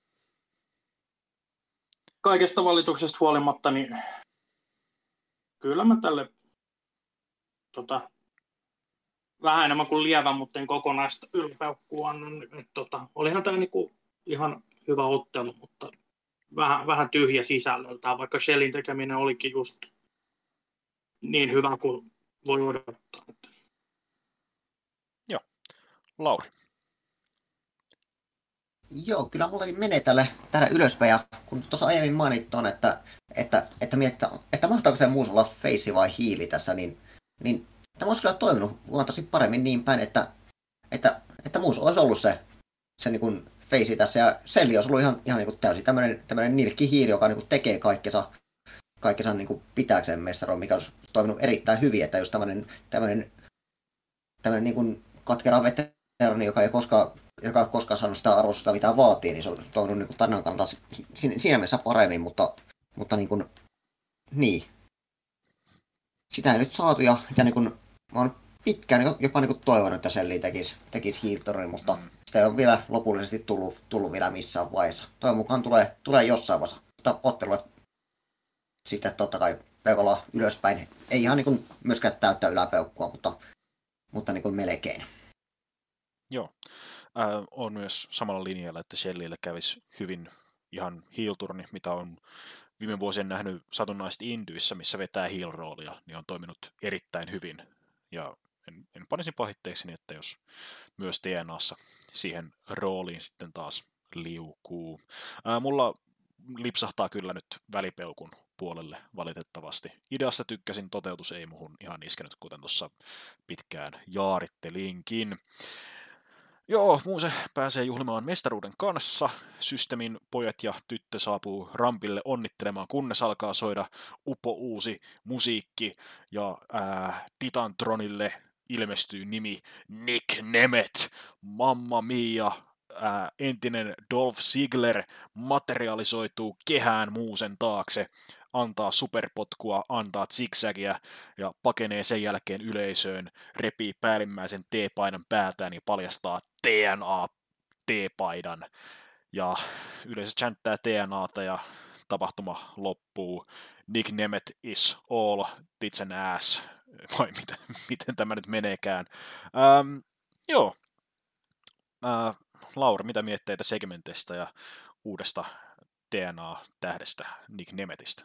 Kaikesta valituksesta huolimatta, niin kyllä mä tälle vähän enemmän kuin lievän, mutta en kokonaista ylpeykkua annan. Olihan tämä niinku ihan hyvä ottelu, mutta vähän tyhjä sisällöltään, vaikka Shellin tekeminen olikin just niin hyvä kuin voi odottaa. Joo. Lauri. Joo, kyllä mullakin menee tälle ylöspäin, ja kun tuossa aiemmin mainittiin, että mietitään, että mahtaako se muus olla face vai hiili tässä, niin tämä olisi kyllä toiminut huomattavasti paremmin niin päin, että muus olisi ollut se niin kuin face tässä, ja Selli olisi ollut ihan niin kuin täysin tämmöinen nilkkihiiri, joka niin kuin tekee kaikkensa niin kuin pitääkseen mestaroon, mikä olisi toiminut erittäin hyvin, että jos tämmöinen niin kuin katkera veterani, joka ei koskaan saanut sitä arvostusta, mitä vaatii, niin se on toiminut niin kuin tarinan kannalta siinä mielessä paremmin, mutta niin kuin, niin. Sitä ei nyt saatu, ja niin kuin, mä oon pitkään jopa niin kuin toivonut, että Selli tekisi hiiltorin, mutta sitä ei ole vielä lopullisesti tullut vielä missään vaiheessa. Toivon mukaan tulee jossain vaiheessa. Mutta ottelulle sitten totta kai peukolla ylöspäin. Ei ihan niin kuin myöskään täyttä yläpeukkua, mutta niin kuin melkein. Joo. On myös samalla linjalla, että Shellille kävisi hyvin ihan heel-turni, mitä on viime vuosien nähnyt satunnaisesti Indyissä, missä vetää heel-roolia, niin on toiminut erittäin hyvin. Ja en panisi pahitteeksi, että jos myös TNAssa siihen rooliin sitten taas liukuu. Mulla lipsahtaa kyllä nyt välipeukun puolelle valitettavasti. Ideassa tykkäsin, toteutus ei muhun ihan iskenyt, kuten tuossa pitkään jaarittelinkin. Joo, Muuse pääsee juhlimaan mestaruuden kanssa. Systeemin pojat ja tyttö saapuu rampille onnittelemaan, kunnes alkaa soida uusi musiikki. Ja Titantronille ilmestyy nimi Nick Nemeth. Mamma mia! Entinen Dolph Ziggler materialisoituu kehään Muusen taakse, antaa superpotkua, antaa zigzagia ja pakenee sen jälkeen yleisöön, repii päällimmäisen T-paidan päätään ja paljastaa TNA-T-paidan. Ja yleisö chanttää TNAta ja tapahtuma loppuu. Nick Nemeth is all tits and ass. Vai miten tämä nyt meneekään. Joo. Laura, mitä mietteitä segmenteistä ja uudesta DNA-tähdestä Nick Nemethistä?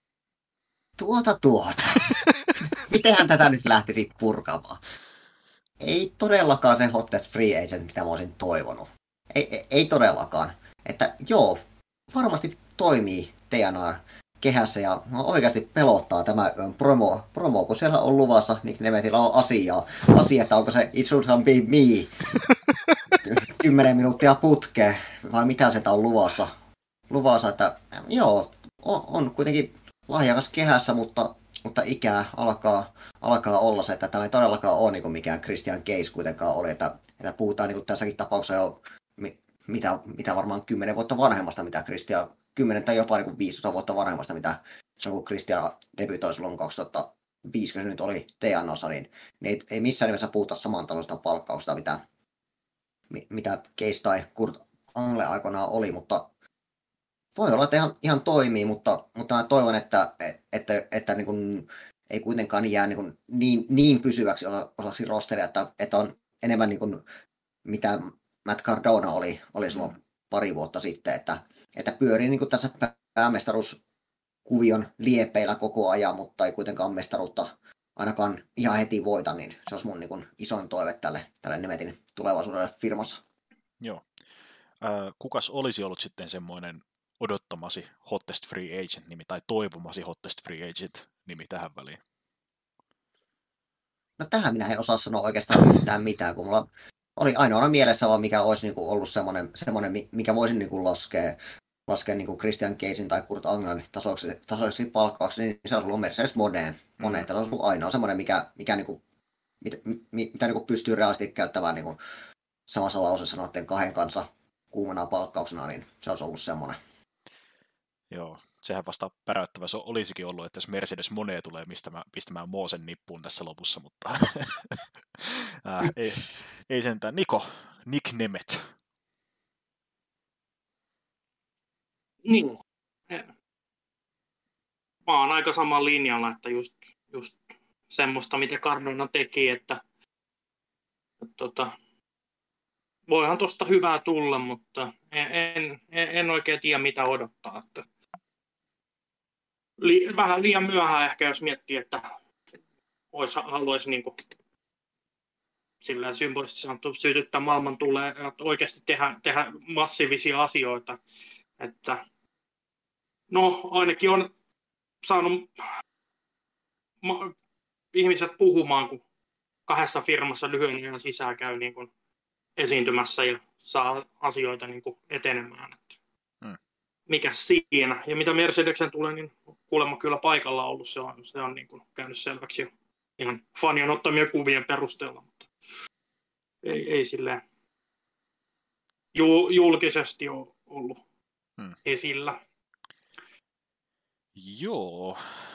Mitenhän tätä nyt lähtisi purkamaan? Ei todellakaan se hottest free agent, mitä mä olisin toivonut. Ei todellakaan. Että joo, varmasti toimii DNA kehässä ja oikeasti pelottaa tämä promo, kun siellä on luvassa Nick Nemethillä on asia, että onko se It Shouldn't Be Me 10 minuuttia putkeen, vai mitä sieltä on luvassa, että joo, on kuitenkin lahjakas kehässä, mutta ikää alkaa olla se, että tämä ei todellakaan ole niin kuin mikään Christian Cage kuitenkaan oli, että puhutaan niin kuin tässäkin tapauksessa jo mitä varmaan 10 vuotta vanhemmasta, mitä Christian, 10 tai jopa niin 15 vuotta vanhemmasta, mitä se on, kun Christian debytoi silloin 2005, kun se nyt oli TNAssa, niin ei missään nimessä puhuta samantasoista palkkausta, mitä Cage tai Kurt Angle aikoinaan oli, mutta voi olla, että ihan toimii, mutta mä toivon, että niin kuin ei kuitenkaan jää niin pysyväksi osaksi rosteria, että on enemmän niin kuin, mitä Matt Cardona oli silloin pari vuotta sitten, että pyörii niin kuin tässä päämestaruuskuvion liepeillä koko ajan, mutta ei kuitenkaan mestaruutta ainakaan ihan heti voita, niin se olisi mun niin kuin isoin toive tälle Nemethin tulevaisuudelle firmassa. Joo. Kukas olisi ollut sitten semmoinen odottamasi hottest free agent-nimi tai toivomasi hottest free agent-nimi tähän väliin? No tähän minä en osaa sanoa oikeastaan yhtään mitään, kun mulla oli ainoana mielessä vaan mikä olisi niinku ollut semmoinen, mikä voisin niinku laskea niinku Christian Cagein tai Kurt Anglen tasoiksi palkkauksi, niin se olisi ollut Mercedes Monet. Se olisi ollut ainoa semmoinen, mitä niinku pystyy realistisesti käyttämään niinku samassa lauseessa noiden kahden kanssa kuumana palkkauksena, niin se olisi ollut semmoinen. Joo, sehän vasta päräyttävä se olisikin ollut, että jos Mercedes Monee tulee pistämään Moosen nippuun tässä lopussa, mutta ei sentään. Nick Nemeth. Niin. Mä oon aika saman linjalla, että just semmoista, mitä Cardona teki, että voihan tuosta hyvää tulla, mutta en oikein tiedä, mitä odottaa. Että vähän liian myöhään ehkä, jos miettii, että haluaisi niin kuin sillä symbolisesti sanottu sytyttää maailman tulee ja oikeasti tehdä massiivisia asioita. Että, no, ainakin on saanut ihmiset puhumaan, kun kahdessa firmassa lyhyen ajan sisään käy niin kuin esiintymässä ja saa asioita niin kuin etenemään. Mikä siinä? Ja mitä Mercedeksen tulee, niin kuulemma kyllä paikalla ollut. Se on niin kuin käynyt selväksi jo ihan fanien ottamien kuvien perusteella, mutta ei silleen julkisesti ole ollut esillä. Joo.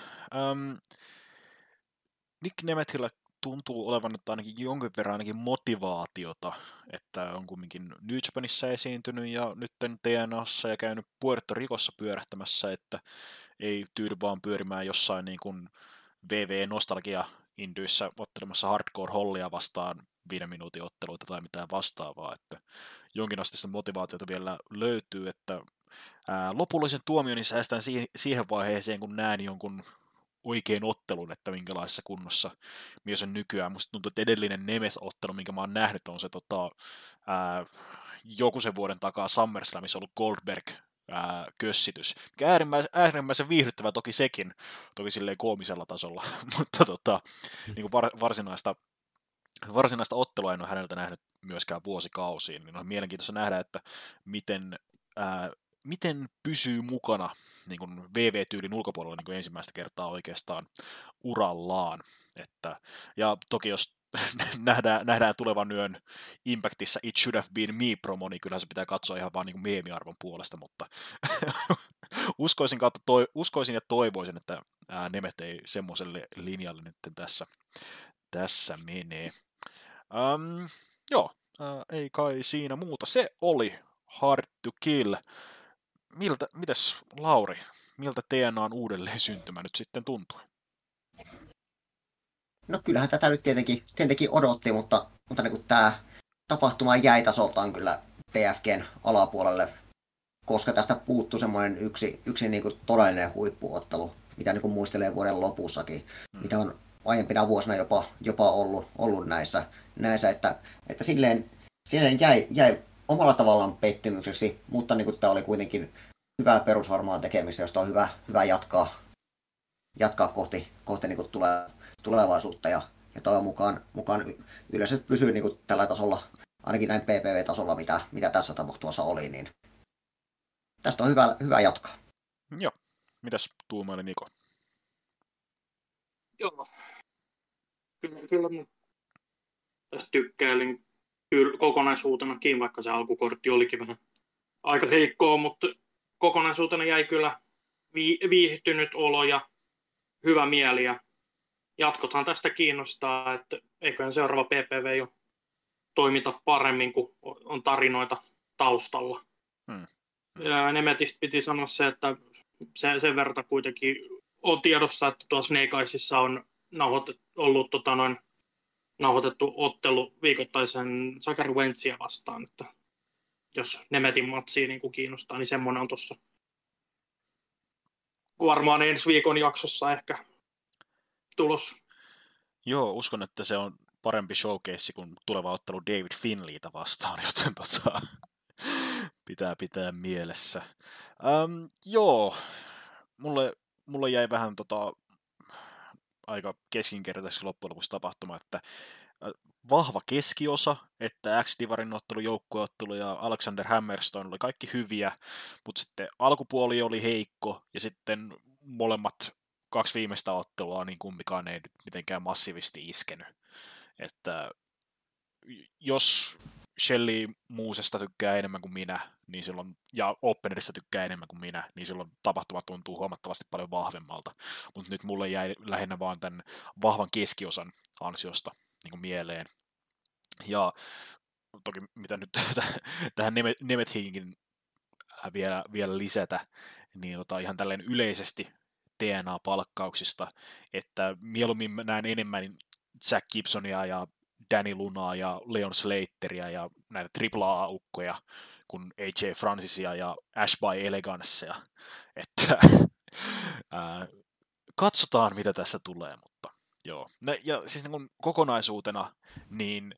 Nick Nemethillä tuntuu olevan nyt ainakin jonkin verran ainakin motivaatiota, että on kumminkin New Japanissa esiintynyt ja nyt TNAssa ja käynyt Puerto Ricossa pyörähtämässä, että ei tyydy vaan pyörimään jossain niin kuin VV-nostalgia-indyissä ottelemassa Hardcore Hollia vastaan 5 minuutin otteluita tai mitään vastaavaa, että jonkinasteista motivaatiota vielä löytyy, että lopullisen tuomioni säästän siihen vaiheeseen, kun näen jonkun oikein ottelun, että minkälaisessa kunnossa mies on nykyään. Musta tuntuu, että edellinen Nemeth-ottelu, minkä mä oon nähnyt, on se joku sen vuoden takaa SummerSlamissa ollut Goldberg-kössitys, mikä äärimmäisen viihdyttävä toki sekin, toki silleen koomisella tasolla, mutta niin kuin varsinaista ottelua en ole häneltä nähnyt myöskään vuosikausiin, niin on mielenkiintoista nähdä, että miten pysyy mukana niin kuin VV-tyylin ulkopuolella niin kuin ensimmäistä kertaa oikeastaan urallaan. Ja toki jos nähdään tulevan yön Impactissa It Should Have Been Me-promo, niin kyllähän se pitää katsoa ihan vaan niin kuin meemiarvon puolesta, mutta uskoisin ja toivoisin, että Nemeth ei semmoiselle linjalle nyt tässä menee. Ei kai siinä muuta. Se oli Hard to Kill. Mites Lauri, miltä TNA:n uudelleen syntymä nyt sitten tuntui? No kyllähän tätä nyt tietenkin odotti, mutta niin kuin tämä tapahtuma jäi tasoltaan kyllä PFGn alapuolelle, koska tästä puuttui semmoinen yksi niin kuin todellinen huippuottelu, mitä niin kuin muistelee vuoden lopussakin, mitä on aiempina vuosina jopa ollut näissä että silleen jäi omalla tavallaan pettymykseksi, mutta niin kuin tämä oli kuitenkin hyvää perusvarmaa tekemistä, josta on hyvä jatkaa kohti niin kuin tulevaisuutta ja toivon mukaan yleensä pysyy niin kuin tällä tasolla, ainakin näin PPV-tasolla, mitä tässä tapahtumassa oli, niin tästä on hyvä jatkaa. Joo. Mitäs tuumaili Niko? Joo. Kyllä mä tästä tykkäilin kyllä kokonaisuutenakin, vaikka se alkukortti olikin vähän aika heikkoa, mutta kokonaisuutena jäi kyllä viihtynyt olo ja hyvä mieli ja jatkothan tästä kiinnostaa, että eiköhän seuraava PPV jo toimita paremmin, kun on tarinoita taustalla. Ja Nemethistä piti sanoa se, että sen verran kuitenkin on tiedossa, että tuossa Snake Eyesissa on ollut nauhoitettu ottelu viikoittaisen Zachary Wentzia vastaan, että jos Nemethin matsia niin kiinnostaa, niin semmoinen on tuossa varmaan ensi viikon jaksossa ehkä tulos. Joo, uskon, että se on parempi showcase kuin tuleva ottelu David Finleytä vastaan, joten pitää mielessä. Joo, mulle jäi vähän aika keskinkertaiseksi loppujen lopuksi tapahtuma, että vahva keskiosa, että X-Divarin ottelu, joukkueottelu ja Alexander Hammerstone oli kaikki hyviä, mutta sitten alkupuoli oli heikko ja sitten molemmat 2 viimeistä ottelua, niin kumpikaan ei nyt mitenkään massiivisesti iskenyt. Että jos Shelly Moosesta tykkää enemmän kuin minä, niin silloin, ja Openerista tykkää enemmän kuin minä, niin silloin tapahtuma tuntuu huomattavasti paljon vahvemmalta. Mutta nyt mulle jäi lähinnä vaan tämän vahvan keskiosan ansiosta niin kuin mieleen. Ja toki mitä nyt tähän Nemethinkin vielä lisätä, niin ihan tälleen yleisesti DNA-palkkauksista, että mieluummin näen enemmän Zack Gibsonia ja Danny Lunaa ja Leon Slateria ja näitä AAA-ukkoja kuin AJ Francisia ja Ash by Elegancea. Että katsotaan, mitä tässä tulee, mutta joo. Ja siis niin kokonaisuutena, niin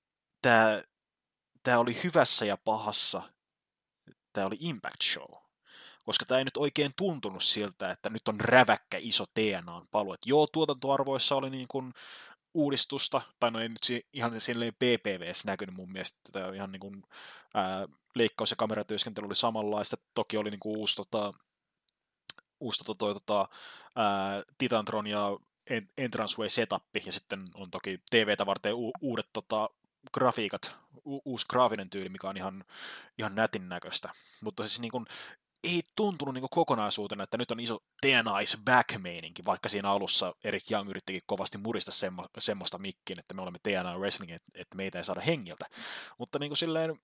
tämä oli hyvässä ja pahassa, tämä oli Impact Show. Koska tämä ei nyt oikein tuntunut siltä, että nyt on räväkkä iso TNA:n paluu. Että joo, tuotantoarvoissa oli niin kuin uudistusta, tai no ei nyt ihan silleen PPVs näkynyt mun mielestä, että ihan niin kuin leikkaus- ja kameratyöskentely oli samanlaista. Toki oli niin kuin uusi Titantron ja Entranceway setappi, ja sitten on toki TVtä varten uudet grafiikat, uusi graafinen tyyli, mikä on ihan nätin näköistä. Mutta siis niin kuin ei tuntunut niin kuin kokonaisuutena, että nyt on iso TNA is back-meininki, vaikka siinä alussa Eric Young yrittikin kovasti murista semmoista mikkiin, että me olemme TNA Wrestling, että meitä ei saada hengiltä. Mutta niin kuin silleen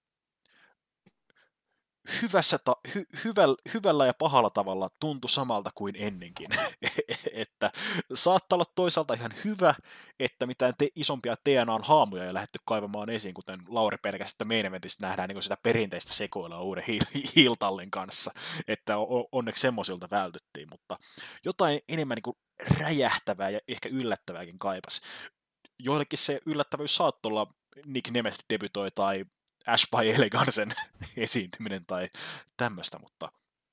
hyvällä ja pahalla tavalla tuntui samalta kuin ennenkin. Että saattaa olla toisaalta ihan hyvä, että mitään isompia TNA:n haamuja ei lähdetty kaivamaan esiin, kuten Lauri pelkästään main eventistä nähdään niin sitä perinteistä sekoilua uuden Heel-tallin kanssa, että onneksi semmoisilta vältyttiin, mutta jotain enemmän niin kuin räjähtävää ja ehkä yllättävääkin kaipas. Joillekin se yllättävyys saattoi olla Nick Nemeth debytoi tai Ash by Elegancen esiintyminen tai tämmöistä, mutta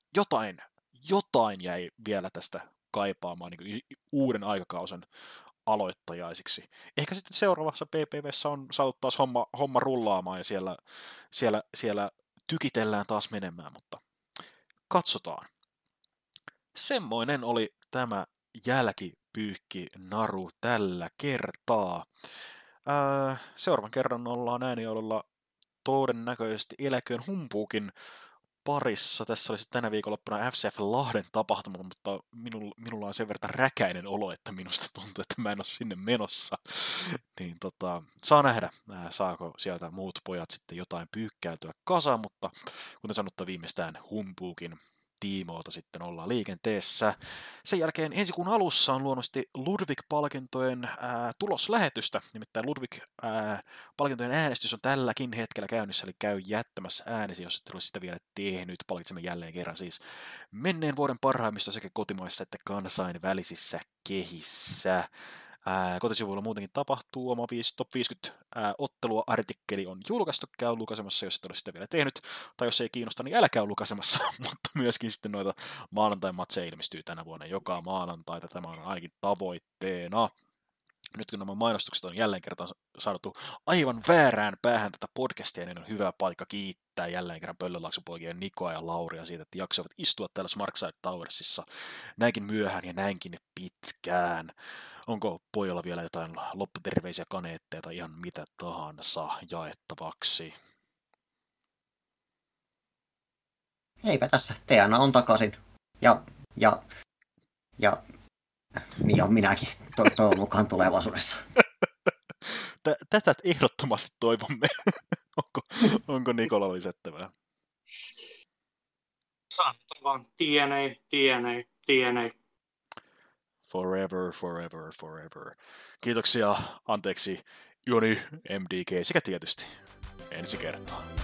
jotain jäi vielä tästä kaipaamaan niin uuden aikakausen aloittajaisiksi. Ehkä sitten seuraavassa PPVssä on saatu taas homma rullaamaan ja siellä tykitellään taas menemään, mutta katsotaan. Semmoinen oli tämä jälkipyyhki naru tällä kertaa. Seuraavan kerran ollaan ääniololla todennäköisesti eläköön humpuukin parissa. Tässä olisi tänä viikonloppuna FCF Lahden tapahtuma, mutta minulla on sen verran räkäinen olo, että minusta tuntuu, että mä en ole sinne menossa. Niin saa nähdä, saako sieltä muut pojat sitten jotain pyykkäytyä kasaan, mutta kuten sanottu, viimeistään humpuukin tiimoilta sitten ollaan liikenteessä. Sen jälkeen ensi kuun alussa on luonnollisesti Ludwig-palkintojen tuloslähetystä. Nimittäin Ludwig-palkintojen äänestys on tälläkin hetkellä käynnissä, eli käy jättämässä äänesi, jos et ole sitä vielä tehnyt. Palkitsemme jälleen kerran siis menneen vuoden parhaimmista sekä kotimaissa että kansainvälisissä kehissä. Kotisivuilla muutenkin tapahtuu. Oma top 50 ottelua artikkeli on julkaistu. Käy lukaisemassa, jos et ole sitä vielä tehnyt. Tai jos ei kiinnosta, niin älkää lukaisemassa. Mutta myöskin sitten noita maanantai-matseja ilmestyy tänä vuonna joka maanantaita. Tämä on ainakin tavoitteena. Nyt kun nämä mainostukset on jälleen kerran saatu aivan väärään päähän tätä podcastia, niin on hyvä paikka kiittää jälleen kerran Pöllönlaaksopoikien Nikoa ja Lauria siitä, että jaksoivat istua täällä Smartside Towersissa näinkin myöhään ja näinkin pitkään. Onko pojalla vielä jotain lopputerveisiä, kaneetteja tai ihan mitä tahansa jaettavaksi? Eipä tässä. TNA on takaisin. Ja niin on minäkin toivon mukaan tulevaisuudessa. Tätä ehdottomasti toivomme. Onko Nikola lisättävää? Sanotaan vaan TNA. Forever, forever, forever. Kiitoksia, anteeksi, Joni, MDK sekä tietysti ensi kertaa.